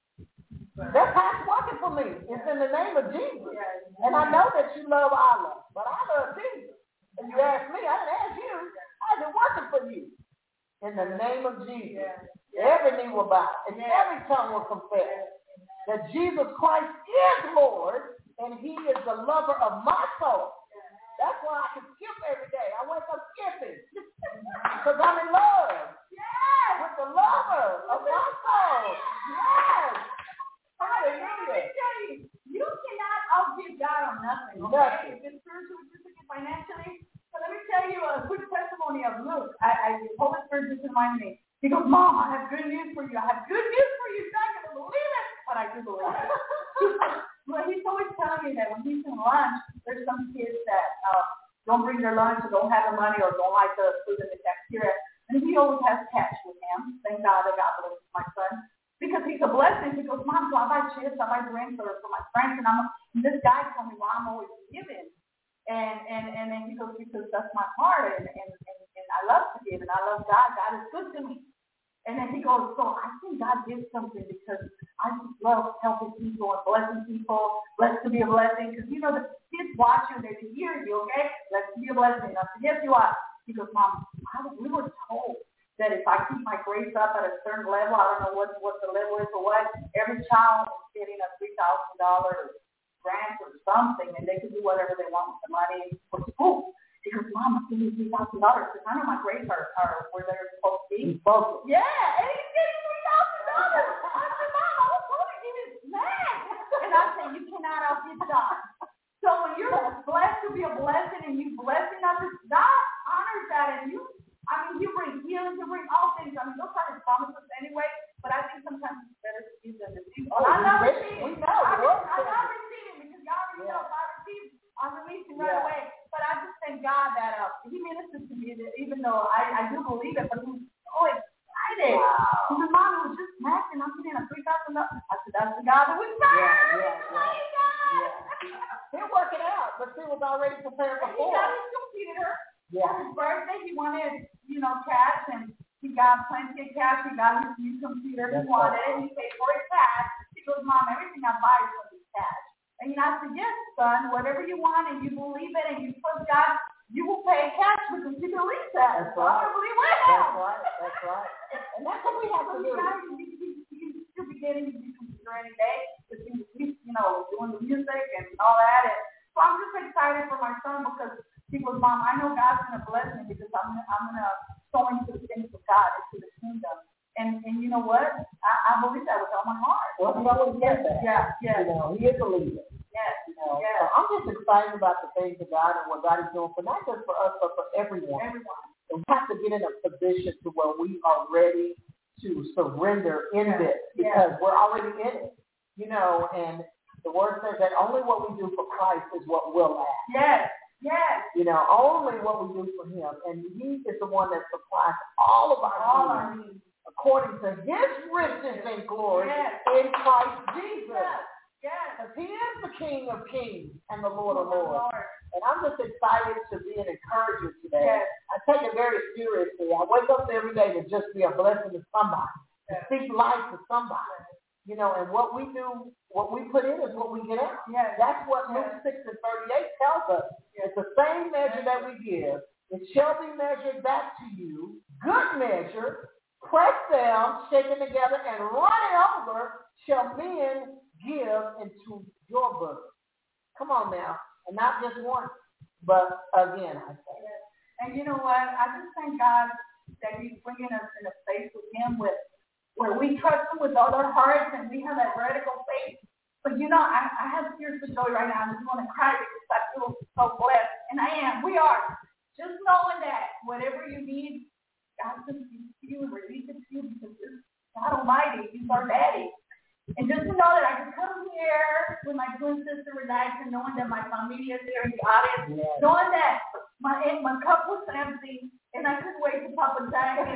That's how it's working for me. It's in the name of Jesus. And I know that you love Allah, but I love Jesus. And you ask me, I didn't ask you, how's it working for you? In the name of Jesus. Every knee will bow, and every tongue will confess that Jesus Christ is Lord, and He is the lover of my soul. That's why I can skip every day. I wake up skipping because I'm in love with the lover of my soul. Yes. Hallelujah. You cannot outgive God on nothing. Okay? Nothing. If it's spiritual, physically, financially. So let me tell you a quick testimony of Luke. I, I the Holy Spirit just reminded me. He goes, Mom, I have good news for you. I have good news for you. You're not going to believe it, but I do believe it. Well, he's always telling me that when he's in lunch, there's some kids that uh, don't bring their lunch or don't have the money or don't like the food in the cafeteria. And he always has cash with him. Thank God that God blesses my son. Because he's a blessing. He goes, Mom, so I buy chips, I buy drinks for, for my friends. And, I'm, and this guy told me, well, I'm always giving. And, and, and then he goes, because that's my heart. And, and, and, and I love to give. And I love God. God is good to me. And then he goes, so I think God did something because I just love helping people and blessing people. blessing, because you know the kids watch you, they can hear you, okay? Let's be a blessing. I said, yes, you are. He goes, Mom, I, we were told that if I keep my grades up at a certain level, I don't know what, what the level is or what, every child is getting a three thousand dollars grant or something, and they can do whatever they want with the money for school. He goes, Mom, I'm getting three thousand dollars because I know my grades are, are where they're supposed to be. He's focused. Yeah, and he's getting three thousand dollars. I said, Mom, I was told to give you mad. And I said, you cannot outgive God. So when you're blessed to be a blessing and you blessing others, God honors that, and you, I mean, you bring healing, you bring all things. I mean, those are his promises anyway, but I think sometimes it's better to receive than receive. Oh, I love we receiving. know. I, We're I love receiving because y'all already yeah. know if I receive, I'm releasing right yeah. away. But I just thank God that uh, he ministered to me, that even though I, I do believe it, but he was so excited. Wow. He said, Mom, it was just math, and I'm getting a three thousand dollars. I said, that's the God that we serve. Yeah, yeah, yeah. Praise God. Yeah. He'll work it out, but he was already prepared And he before. got his computer. Yeah. On his birthday, he wanted, you know, cash, and he got plenty of cash. He got his new computer. He That's wanted right. it. He paid for it cash. He goes, Mom, everything I buy is going to be cash. And you know, I said, yes, son, whatever you want, and you believe it, and you trust God, you will pay cash because you believe that. That's so right. I'm going to believe right That's now. right. That's right. And that's what we have to do. You'll be getting your computer any day because he was, you know, doing the music and all that. And so I'm just excited for my son because he goes, Mom, I know God's going to bless me because I'm I'm going to sow into the things of God, into the kingdom. And and you know what? I, I believe that with all my heart. Well, he always said that. Yeah, yeah. You know, he is a leader. Yes, You know, yes. so I'm just excited about the things of God and what God is doing for not just for us, but for everyone. Everyone. And we have to get in a position to where we are ready to surrender in Yes. this because yes. we're already in it. You know, and the word says that only what we do for Christ is what will last. Yes, yes. You know, only what we do for him. And he is the one that supplies all of our all needs. our needs. According to his riches and glory yes. in Christ Jesus. Yes. Yes. Because he is the King of kings and the Lord of lords. Lord. And I'm just excited to be an encourager today. Yes. I take it very seriously. I wake up every day to just be a blessing to somebody, yes. to speak life to somebody. You know, and what we do, what we put in is what we get out. Yes. That's what yes. Luke six and thirty-eight tells us. Yes. It's the same measure that we give. It shall be measured back to you, good measure, pressed down, shaken together, and running over shall men give into your bosom. Come on now. And not just once, but again, I say. Yes. And you know what? I just thank God that he's bringing us in a space with him with where we trust him with all our hearts and we have that radical faith. But you know, I, I have tears of joy right now. I just want to cry because I feel so blessed. And I am. We are. Just knowing that whatever you need, God just gives to you and release it to you because it's God Almighty. He's our daddy. And just to know that I can come here with my twin sister relaxed and knowing that my familia is there in the audience, yes. knowing that my my cup was empty and I couldn't wait to Papa Jack and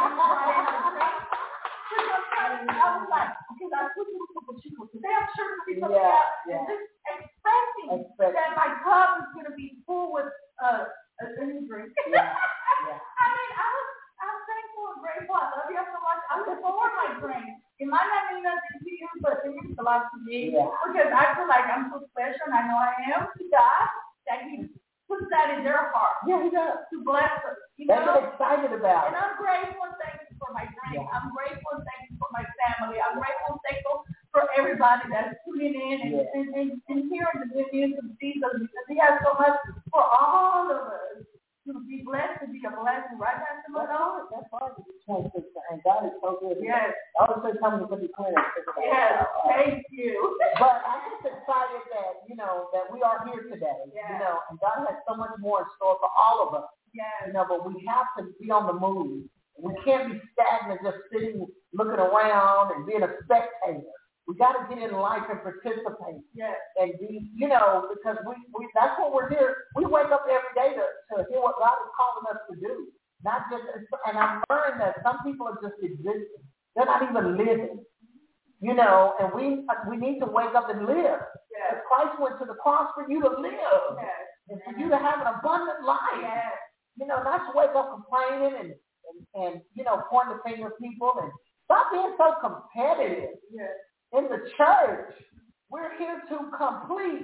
I was like, okay, that's what you were supposed today. I'm sure to see something yeah, else. Yeah. And just expecting Expect. that my cup is going to be full with uh, a drink. Yeah. Yeah. I mean, I was, I'm thankful and grateful. I love you so much. I look forward to my drink. It might not mean nothing to you, but it means a lot to me. Yeah. Because I feel like I'm so special, and I know I am to God, that he puts that in their heart. Yeah, he does. To bless us. You They know? get excited about it. And I'm grateful and thankful for my drink. Yeah. I'm grateful and thankful for my family. I'm grateful and thankful for everybody that's tuning in and, yeah. and, and, and hearing the good news of Jesus because he has so much for all of us to be blessed, to be a blessing. Right, Pastor Mano? That's right. And God is so good. Yes. I was just coming to be clear. Yes. Thank you. But I'm just excited that, you know, that we are here today. Yes. You know, and God has so much more in store for all of us. Yes. You know, but we have to be on the move. We can't be stagnant, just sitting, looking around and being a spectator. We got to get in life and participate. Yes. And be, you know, because we, we that's what we're here. We wake up every day to, to hear what God is calling us to do. Not just, and I've learned that some people are just existing. They're not even living. You know, and we we need to wake up and live. Yes. Christ went to the cross for you to live. Yes. And for you to have an abundant life. Yes. You know, not to wake up complaining and, and, and you know, pointing the finger at people and stop being so competitive. Yes. In the church, we're here to complete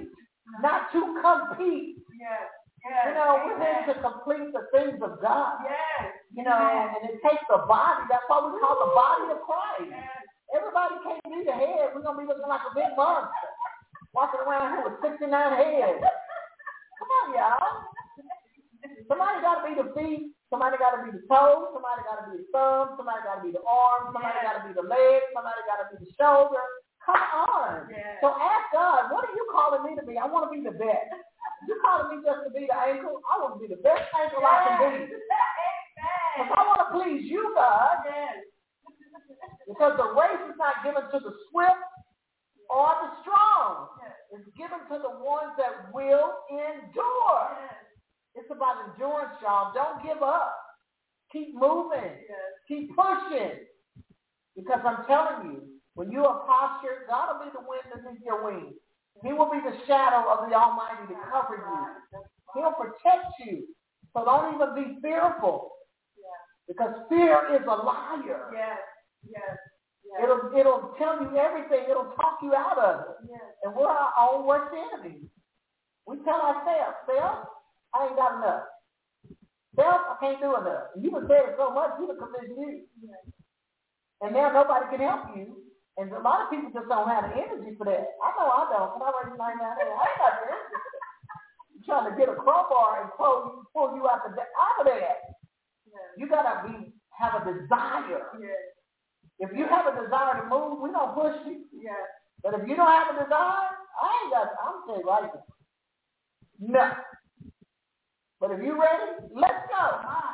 not to compete. Yes. Yes. You know, we're Amen. here to complete the things of God. Yes. You know, Amen. and it takes the body. That's why we call the body of Christ. Yes. Everybody can't be the head. We're going to be looking like a big monster. Walking around here with sixty-nine heads. Come on, y'all. Somebody got to be the feet. Somebody got to be the toes. Somebody got to be the thumb. Somebody got to be the arm. Somebody Yes. got to be the leg. Somebody got to be the shoulder. Come on. Yes. So ask God, what are you calling me to be? I want to be the best. You calling me just to be the ankle? I want to be the best ankle I can be. Because I want to please you, God. Yes. Because the race is not given to the swift or the strong. Yes. It's given to the ones that will endure. Yes. It's about endurance, y'all. Don't give up. Keep moving. Yes. Keep pushing. Because I'm telling you, when you are postured, God will be the wind beneath your wings. He will be the shadow of the Almighty to cover you. He'll protect you. So don't even be fearful. Yes. Because fear is a liar. Yes. Yes. Yes. It'll it'll tell you everything. It'll talk you out of it. Yes. And we're our own worst enemies. We tell ourselves, self, I ain't got enough. Self, I can't do enough. And you have said it so much, you have convinced you. Yes. And now nobody can help you. And a lot of people just don't have the energy for that. I know I don't. When I raise my hand, I ain't got the energy for that. You're trying to get a crowbar and pull you, pull you out, the, out of that. Yes. You got to be have a desire. Yes. If you have a desire to move, we don't push you. Yes. But if you don't have a desire, I ain't got, I'm saying right now. No. But if you're ready, let's go.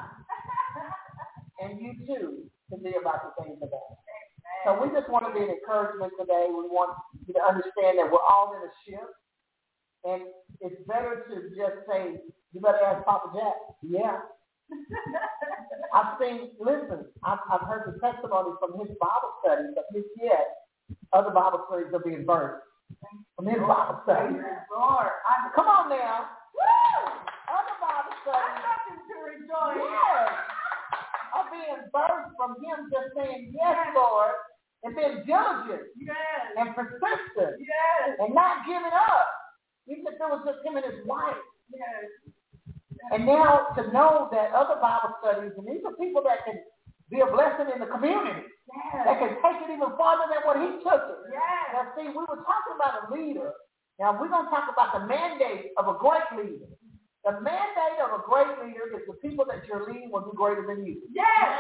And you too can be about the things of God. So we just want to be an encouragement today. We want you to understand that we're all in a ship. And it's better to just say, you better ask Papa Jack. Yeah. I've seen, listen, I've, I've heard the testimony from his Bible studies, but his yes, other Bible studies are being birthed from his Bible studies. Lord, come on now. Woo! Other Bible studies. Nothing to rejoice. Yes. Are being birthed from him just saying, yes, Lord, and being diligent. Yes. And persistent. Yes. And not giving up. Even if it was just him and his wife. Yes. And now to know that other Bible studies, and these are people that can be a blessing in the community. Yes. That can take it even farther than what he took it. Yes. Now see, we were talking about a leader. Now we're going to talk about the mandate of a great leader. The mandate of a great leader is the people that you're leading will be greater than you. Yes.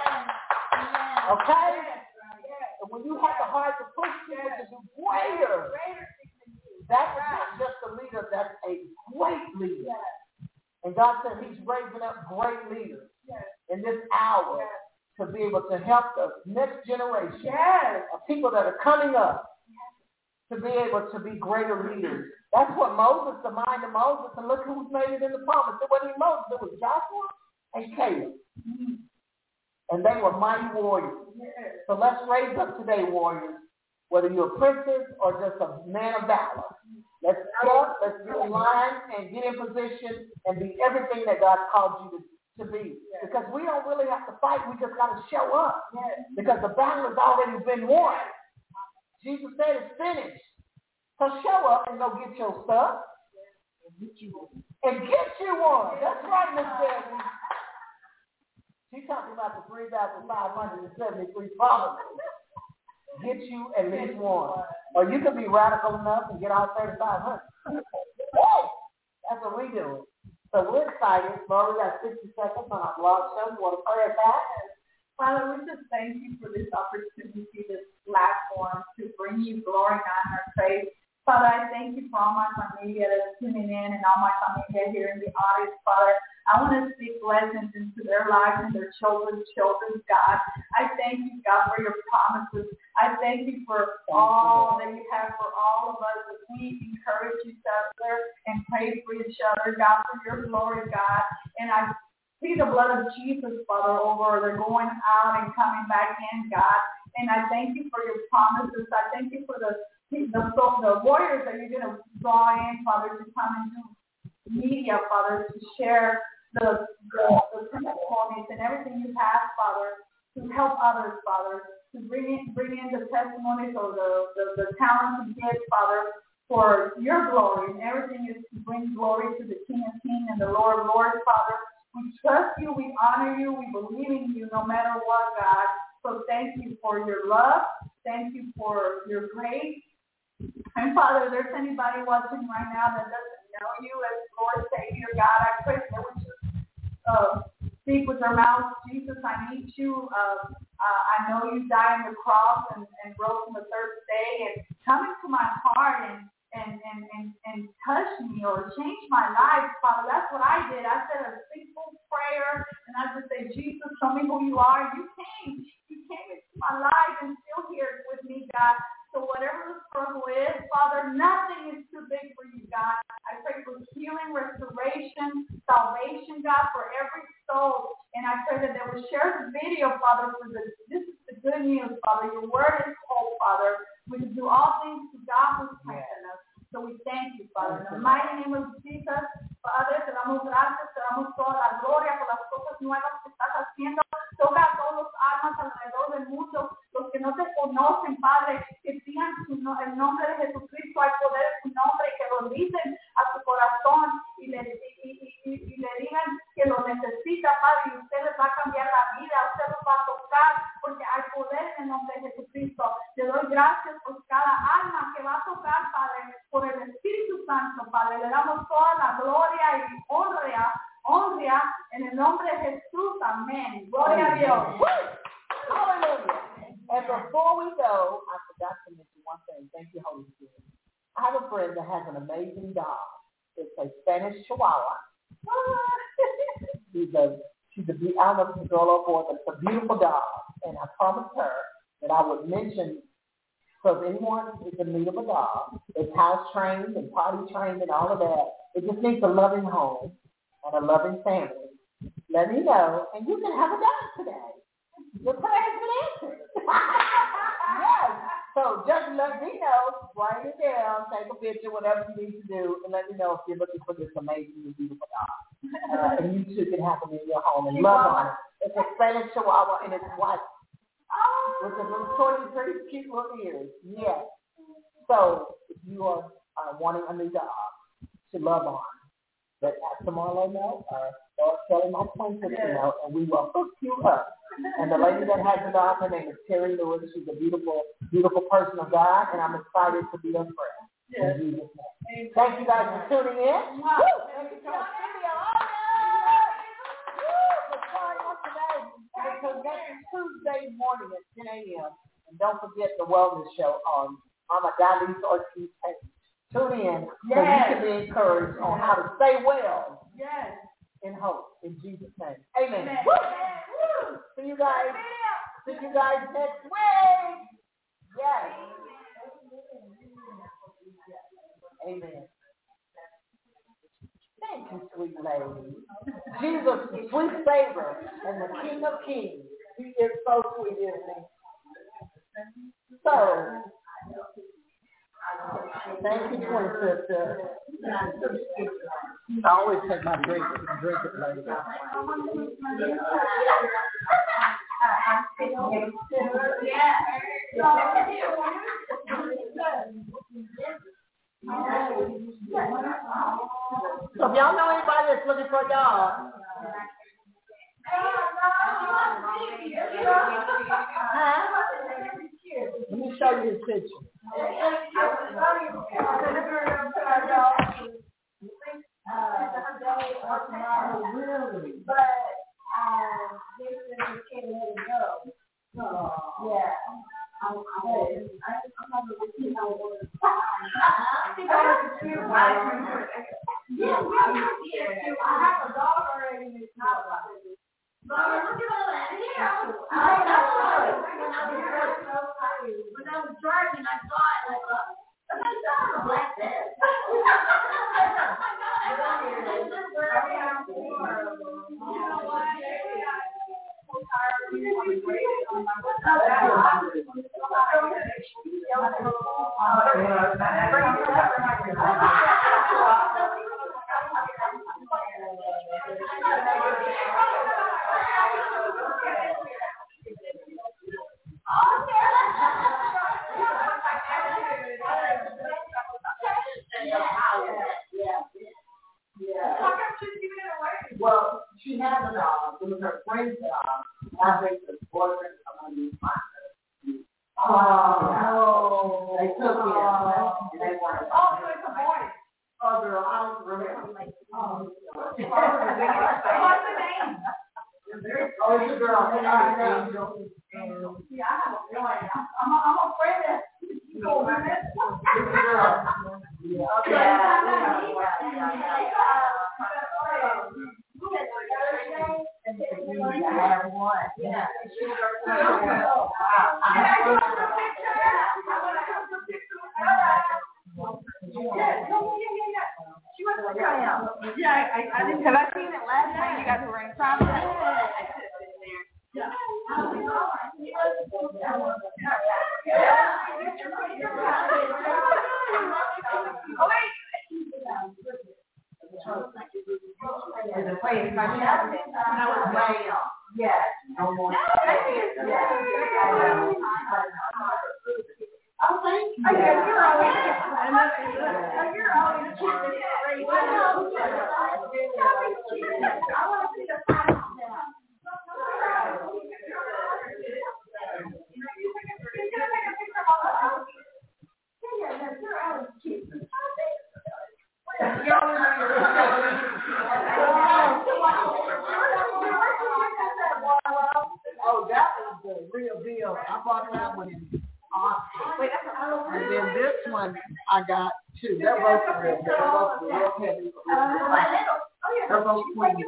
Okay? Yes. Yes. And when you have the heart to push people yes. to do greater, greater things than you. That's right. not just a leader, that's a great leader. Yes. And God said he's raising up great leaders yes. in this hour yes. to be able to help the next generation yes. of people that are coming up yes. to be able to be greater leaders. That's what Moses, the mind of Moses, and look who's made it in the promise. It wasn't even Moses, it was Joshua and Caleb. Mm-hmm. And they were mighty warriors. Yes. So let's raise up today, warriors, whether you're a princess or just a man of valor. Let's up, let's get in line and get in position and be everything that God called you to, to be. Yes. Because we don't really have to fight, we just got to show up. Yes. Because the battle has already been won. Jesus said it's finished. So show up and go get your stuff. And get you one. And get you one. That's right, Miss Debbie. She's talking about the three thousand five hundred seventy-three promises. Get you at least one. Or you can be radical enough and get all thirty-five hundred. That's what we do. So we're excited. Lord, we got sixty seconds on our blog show. You want to pray us out? Father, we just thank you for this opportunity, this platform to bring you glory and honor and praise. Father, I thank you for all my familia that's tuning in and all my familia here in the audience, Father. I want to speak blessings into their lives and their children's children's, God. I thank you, God, for your promises. I thank you for all that you have for all of us as we encourage each other and pray for each other, God, for your glory, God. And I see the blood of Jesus, Father, over their going out and coming back in, God. And I thank you for your promises. I thank you for the The, the warriors that you're going to draw in, Father, to come into media, Father, to share the, the, the testimonies and everything you have, Father, to help others, Father, to bring in, bring in the testimonies or the, the, the talents and gifts, Father, for your glory, and everything is to bring glory to the King of Kings and the Lord of Lords, Father. We trust you, we honor you, we believe in you no matter what, God. So thank you for your love. Thank you for your grace. And Father, if there's anybody watching right now that doesn't know you as Lord, Savior, God, I pray that we just uh, speak with their mouths, Jesus, I need you. Uh, uh, I know you died on the cross and, and rose on the third day, and come into my heart and And, and, and, and touch me or change my life, Father. That's what I did. I said a simple prayer, and I just say, Jesus, show me who you are. You came. You came into my life and still here with me, God. So whatever the struggle is, Father, nothing is too big for you, God. I pray for healing, restoration, salvation, God, for every soul. And I pray that they will share the video, Father, for the, this is the good news, Father. Your word is hope, Father. We can do all things to God who strengthens us. So we thank you, Father. In the mighty name of Jesus, Padre, te damos gracias, te damos toda la gloria por las cosas nuevas que estás haciendo. Toca a todos los almas alrededor del mundo, los que no te conocen, Padre, que sigan su no, el nombre de Jesucristo, hay poder en su nombre, y que lo dicen a su corazón y le, y, y, y, y le digan que lo necesita, Padre, y usted les va a cambiar la vida, usted los va a tocar, porque hay poder en el nombre de Jesucristo. Te doy gracias por cada alma que va a tocar, Padre, por el Espíritu Santo, Padre. Le damos toda la gloria y honra, honra en el nombre de Jesús. Amén. Gloria a Dios. Hallelujah. And before we go, I forgot to mention one thing. Thank you, Holy Spirit. I have a friend that has an amazing dog. It's a Spanish Chihuahua. she's a, she's a, I don't know if she's a girl or boy, but it's a beautiful dog. And I promised her that I would mention, so if anyone is in need of a dog, it's house trained and potty trained and all of that. It just needs a loving home and a loving family. Let me know, and you can have a dog today. Your prayer has been answered. Yes. So just let me know, write it down, take a picture, whatever you need to do, and let me know if you're looking for this amazing and beautiful dog. Uh, and you too can have them in your home and love on it. It's a Spanish Chihuahua, and it's white. With the little shorty, pretty cute little ears. Yes. So if you are uh, wanting a new dog to love on, let Pastor Marlo know or, or Kelly, my twin sister, yes. know, and we will hook you up. And the lady that has the dog, her name is Terry Lewis. She's a beautiful, beautiful person of God, and I'm excited to be her friend. Yes. In Jesus' name. Thank you guys for tuning in. Wow. Woo! Thank you so much. Because next Tuesday morning at ten a.m. And don't forget the wellness show on Mama Dolly's Ortiz page. Tune in yes. so you can be encouraged on how to stay well yes. in hope. In Jesus' name. Amen. Amen. Woo! Woo! See you guys. See you guys next week. Yes. Amen. Thank you, sweet lady. Jesus, the sweet Savior and the King of Kings. He is so sweet, isn't he? So, thank you, twin sister. I always take my drink and drink it later. So if y'all know anybody that's looking for a dog, huh? Let me show you his picture. Really? But um, this is a kid let it go. Yeah. I'm I'm the kid I was. I have a dog already in this house. But look at all that hair. I know. When I was driving, I saw it and I thought, I saw a black bear. Okay. friend job. I think the boyfriend is going to be fine. Oh, they took him, and they wanted. Oh, so it's a boy. Oh, girl, I don't remember. Oh, what's the name? Oh, it's a girl. Angel. Yeah, I have a boy. I'm a, I'm a friend that you go with it. It's a girl. I have one. Yeah. Yeah, I, I didn't. Have I seen it last time you guys were in prom? Yeah. Oh wait. Yes. No more. Oh, thank you. Yeah, you're always, you're always cute. I want to see the final now. Oh, that was the real deal. I bought that one in Austin. And then this one I got two. They're both real. They're both real heavy. They're both twenty.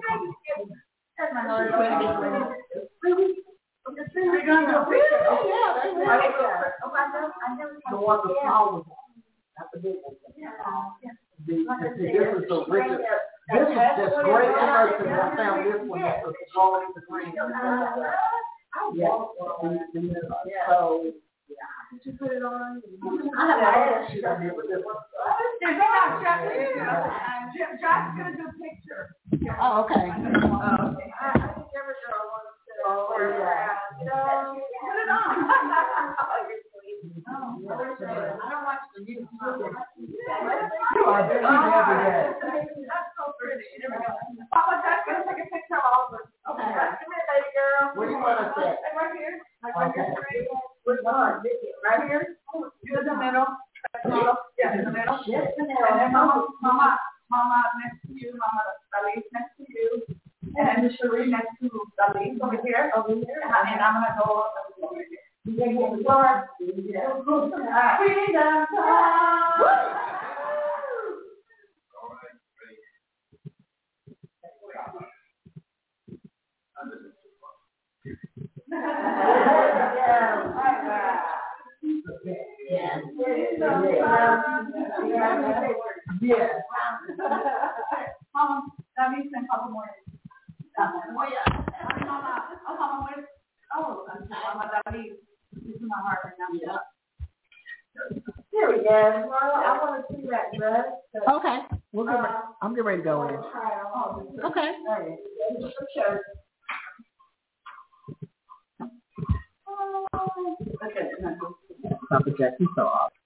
The one the small one. Not the big one. The, the, this is the richest. This is just great person. I found this one. This was going to the green. Yeah. So, yeah. Did you put it on? I have a sheet on here, but this one. There's no Josh. Josh is going to do a picture. Oh, okay. I think every girl wants to. Oh, yeah. Put it on. I don't watch the news. Oh, every day. That's so pretty. Papa, Josh's going to take a picture of all of us. Okay. Come here, baby girl. Where do you want to sit? Right here. Like right here. Which one? Right here. You in the middle. Yeah, in the middle. Yes, in the middle. And then Mama, Mama, Mama next to you. Mama, Dalise next to you. And then Cherie next to Dalise over here. Over here. And I'm gonna go over here. Freedom time. Yes. Yes. Mama, Dalise and Papa Moore. Oh yeah. Mama, oh Mama, where's oh Mama Dalise. This is my heart right now. Yeah. Here we go. Well, I want to see that dress. Okay. We'll get ready. I'm getting ready to go in. Okay. Okay. Papa Jack, you so awesome.